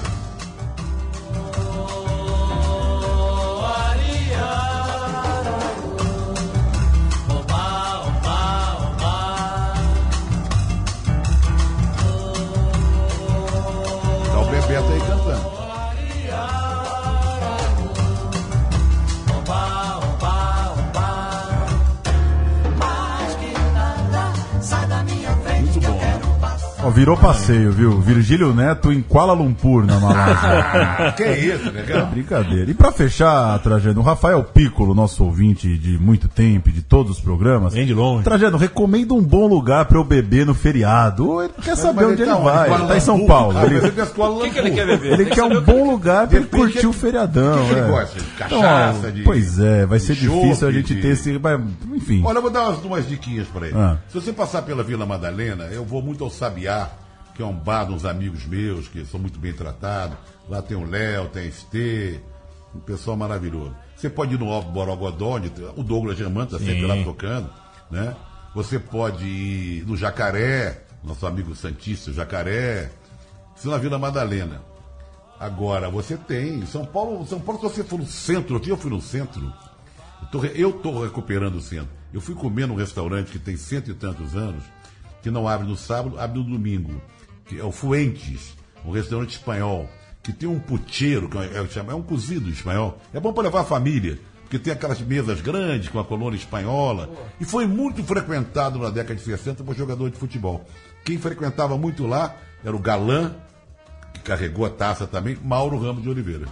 Tá o Bebeto aí cantando. Muito bom, né? Ó, virou passeio, viu? Virgílio Neto em Kuala Lumpur, na Malásia. Que isso, legal. Brincadeira. E pra fechar, Trajano, o Rafael Piccolo, nosso ouvinte de muito tempo, de todos os programas. Vem de longe. Trajano, recomenda um bom lugar pra eu beber no feriado. Ou ele quer saber mas onde ele ele tá vai. onde? Ele tá em São Kuala Paulo. Lumpur. Ele, Ah, mas ele quer O que, que ele quer beber? ele Tem que quer saber um o que- bom lugar pra ele Depende curtir que- o feriadão. O que, que ele é. gosta? De cachaça, de. Pois é, vai ser de difícil a chope, gente de- ter esse. mas, Enfim. Olha, eu vou dar umas, umas diquinhas pra ele. Ah. Se você passar pela Vila Madalena, eu vou muito ao Sabiá, que é um bar de uns amigos meus, que são muito bem tratados. Lá tem o Léo, tem a Estê, um pessoal maravilhoso. Você pode ir no Alto Borogodó, onde o Douglas Germano está sempre Sim. lá tocando, né? Você pode ir no Jacaré, nosso amigo Santista, Jacaré. Isso na Vila Madalena. Agora, você tem. São Paulo, São Paulo, se você for no centro, outro dia eu fui no centro. Eu tô, re- eu tô recuperando o centro. Eu fui comer num restaurante que tem cento e tantos anos, que não abre no sábado, abre no domingo. Que é o Fuentes, um restaurante espanhol, que tem um pucheiro, que é, é, é um cozido espanhol. É bom para levar a família, porque tem aquelas mesas grandes com a colônia espanhola. E foi muito frequentado na década de sessenta por jogador de futebol. Quem frequentava muito lá era o Galã, que carregou a taça também, Mauro Ramos de Oliveira.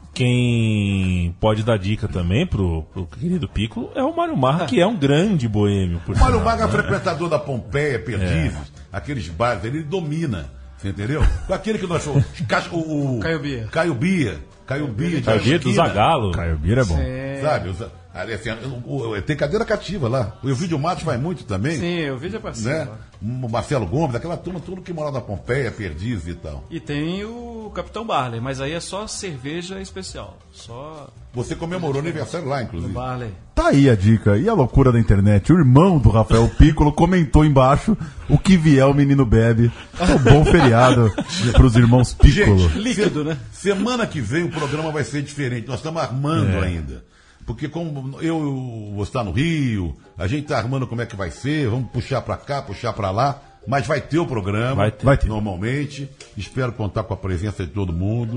Quem pode dar dica também pro, pro querido Piccolo é o Mário Marra, que é um grande boêmio. Por O Mário sinal, Maga é né? frequentador da Pompeia, Perdizes, aqueles bares, ele domina, você entendeu? Com aquele que nós chamamos, o, o Caio Bia. Caio Bia, Caio Bia, de Caio Bia do esquina, Zagalo. Caio Bira é bom. sabe? Os- ali, assim, o- o- tem cadeira cativa lá. O Evídio Matos vai muito também, Sim, eu vi já passei. né? lá. O Marcelo Gomes, aquela turma, tudo que mora na Pompeia, Perdizes e tal. E tem o Capitão Barley, mas aí é só cerveja especial. Só Você comemorou o aniversário lá, no inclusive. Barley. Tá aí a dica. E a loucura da internet? O irmão do Rafael Piccolo comentou embaixo: o que vier o menino bebe. Um bom feriado pros irmãos Piccolo. Gente, Líquido, né? Semana que vem o programa vai ser diferente. Nós estamos armando É. ainda. Porque como eu vou estar no Rio, a gente está armando como é que vai ser, vamos puxar para cá, puxar para lá, mas vai ter o programa, Vai ter. Vai ter. normalmente. Espero contar com a presença de todo mundo.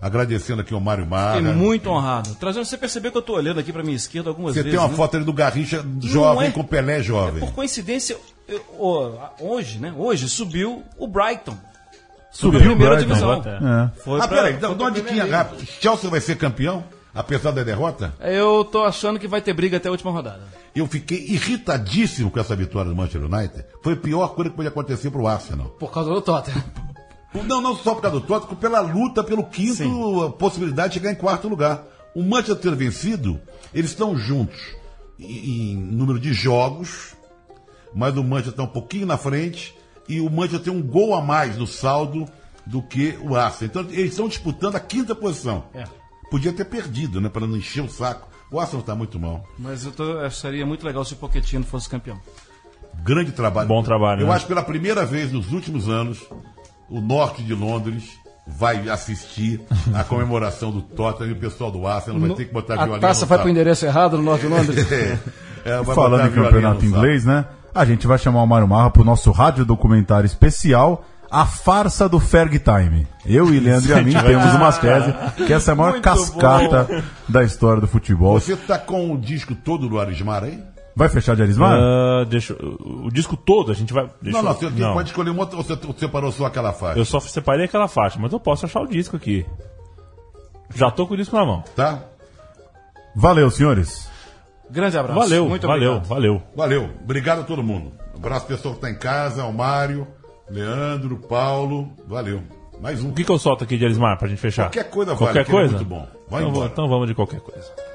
Agradecendo aqui ao Mário Marra. Fiquei muito honrado. Trazendo, você percebeu que eu tô olhando aqui pra minha esquerda algumas Você vezes. tem uma né? foto ali do Garrincha jovem é- com Pelé jovem. Por coincidência, eu- ó, hoje, né? Hoje subiu o Brighton. Subiu Pra primeira o Brighton. divisão. É. Foi Ah, pra- peraí, então, foi de pra onde Premier tinha League. rápido? Chelsea vai ser campeão, apesar da derrota? Eu tô achando que vai ter briga até a última rodada. Eu fiquei irritadíssimo com essa vitória do Manchester United. Foi a pior coisa que podia acontecer pro Arsenal. Por causa do Tottenham. Não, não só por causa do Tottenham, pela luta pelo quinto, Sim. a possibilidade de chegar em quarto lugar. O Manchester ter vencido, eles estão juntos em, em número de jogos, mas o Manchester está um pouquinho na frente e o Manchester tem um gol a mais no saldo do que o Arsenal. Então eles estão disputando a quinta posição. É. Podia ter perdido, né, para não encher o saco. O Arsenal está muito mal. Mas eu tô, seria muito legal se o Pochettino fosse campeão. Grande trabalho. Bom trabalho, Eu né? acho que pela primeira vez nos últimos anos, o norte de Londres vai assistir a comemoração do Tottenham e o pessoal do Arsenal vai ter que botar A violinha taça no vai pro saco. endereço errado no norte de Londres. É, é, vai Falando botar em violinha campeonato no saco. inglês, né? A gente vai chamar o Mário Marra pro nosso rádio documentário especial, A Farsa do Ferg Time. Eu e Leandro e a mim temos uma tese que essa é a maior Muito cascata da história do futebol. Você tá com o disco todo do Arismar aí? Vai fechar de Arismar? Ah, deixa, o disco todo a gente vai. deixa Não, não, eu- você tem- pode escolher uma outra, ou você separou só aquela faixa? Eu só separei aquela faixa, mas eu posso achar o disco aqui. Já tô com o disco na mão. Tá? Valeu, senhores. Grande abraço. Valeu, Muito valeu, obrigado. valeu. Valeu. Obrigado a todo mundo. Um abraço ao pessoal que tá em casa, ao Mário, Leandro, Paulo. Valeu. Mais um. O que, que eu solto aqui de Elismar pra gente fechar? Qualquer coisa vale, Qualquer que ele é coisa? muito bom. Vai então, embora. então vamos de qualquer coisa.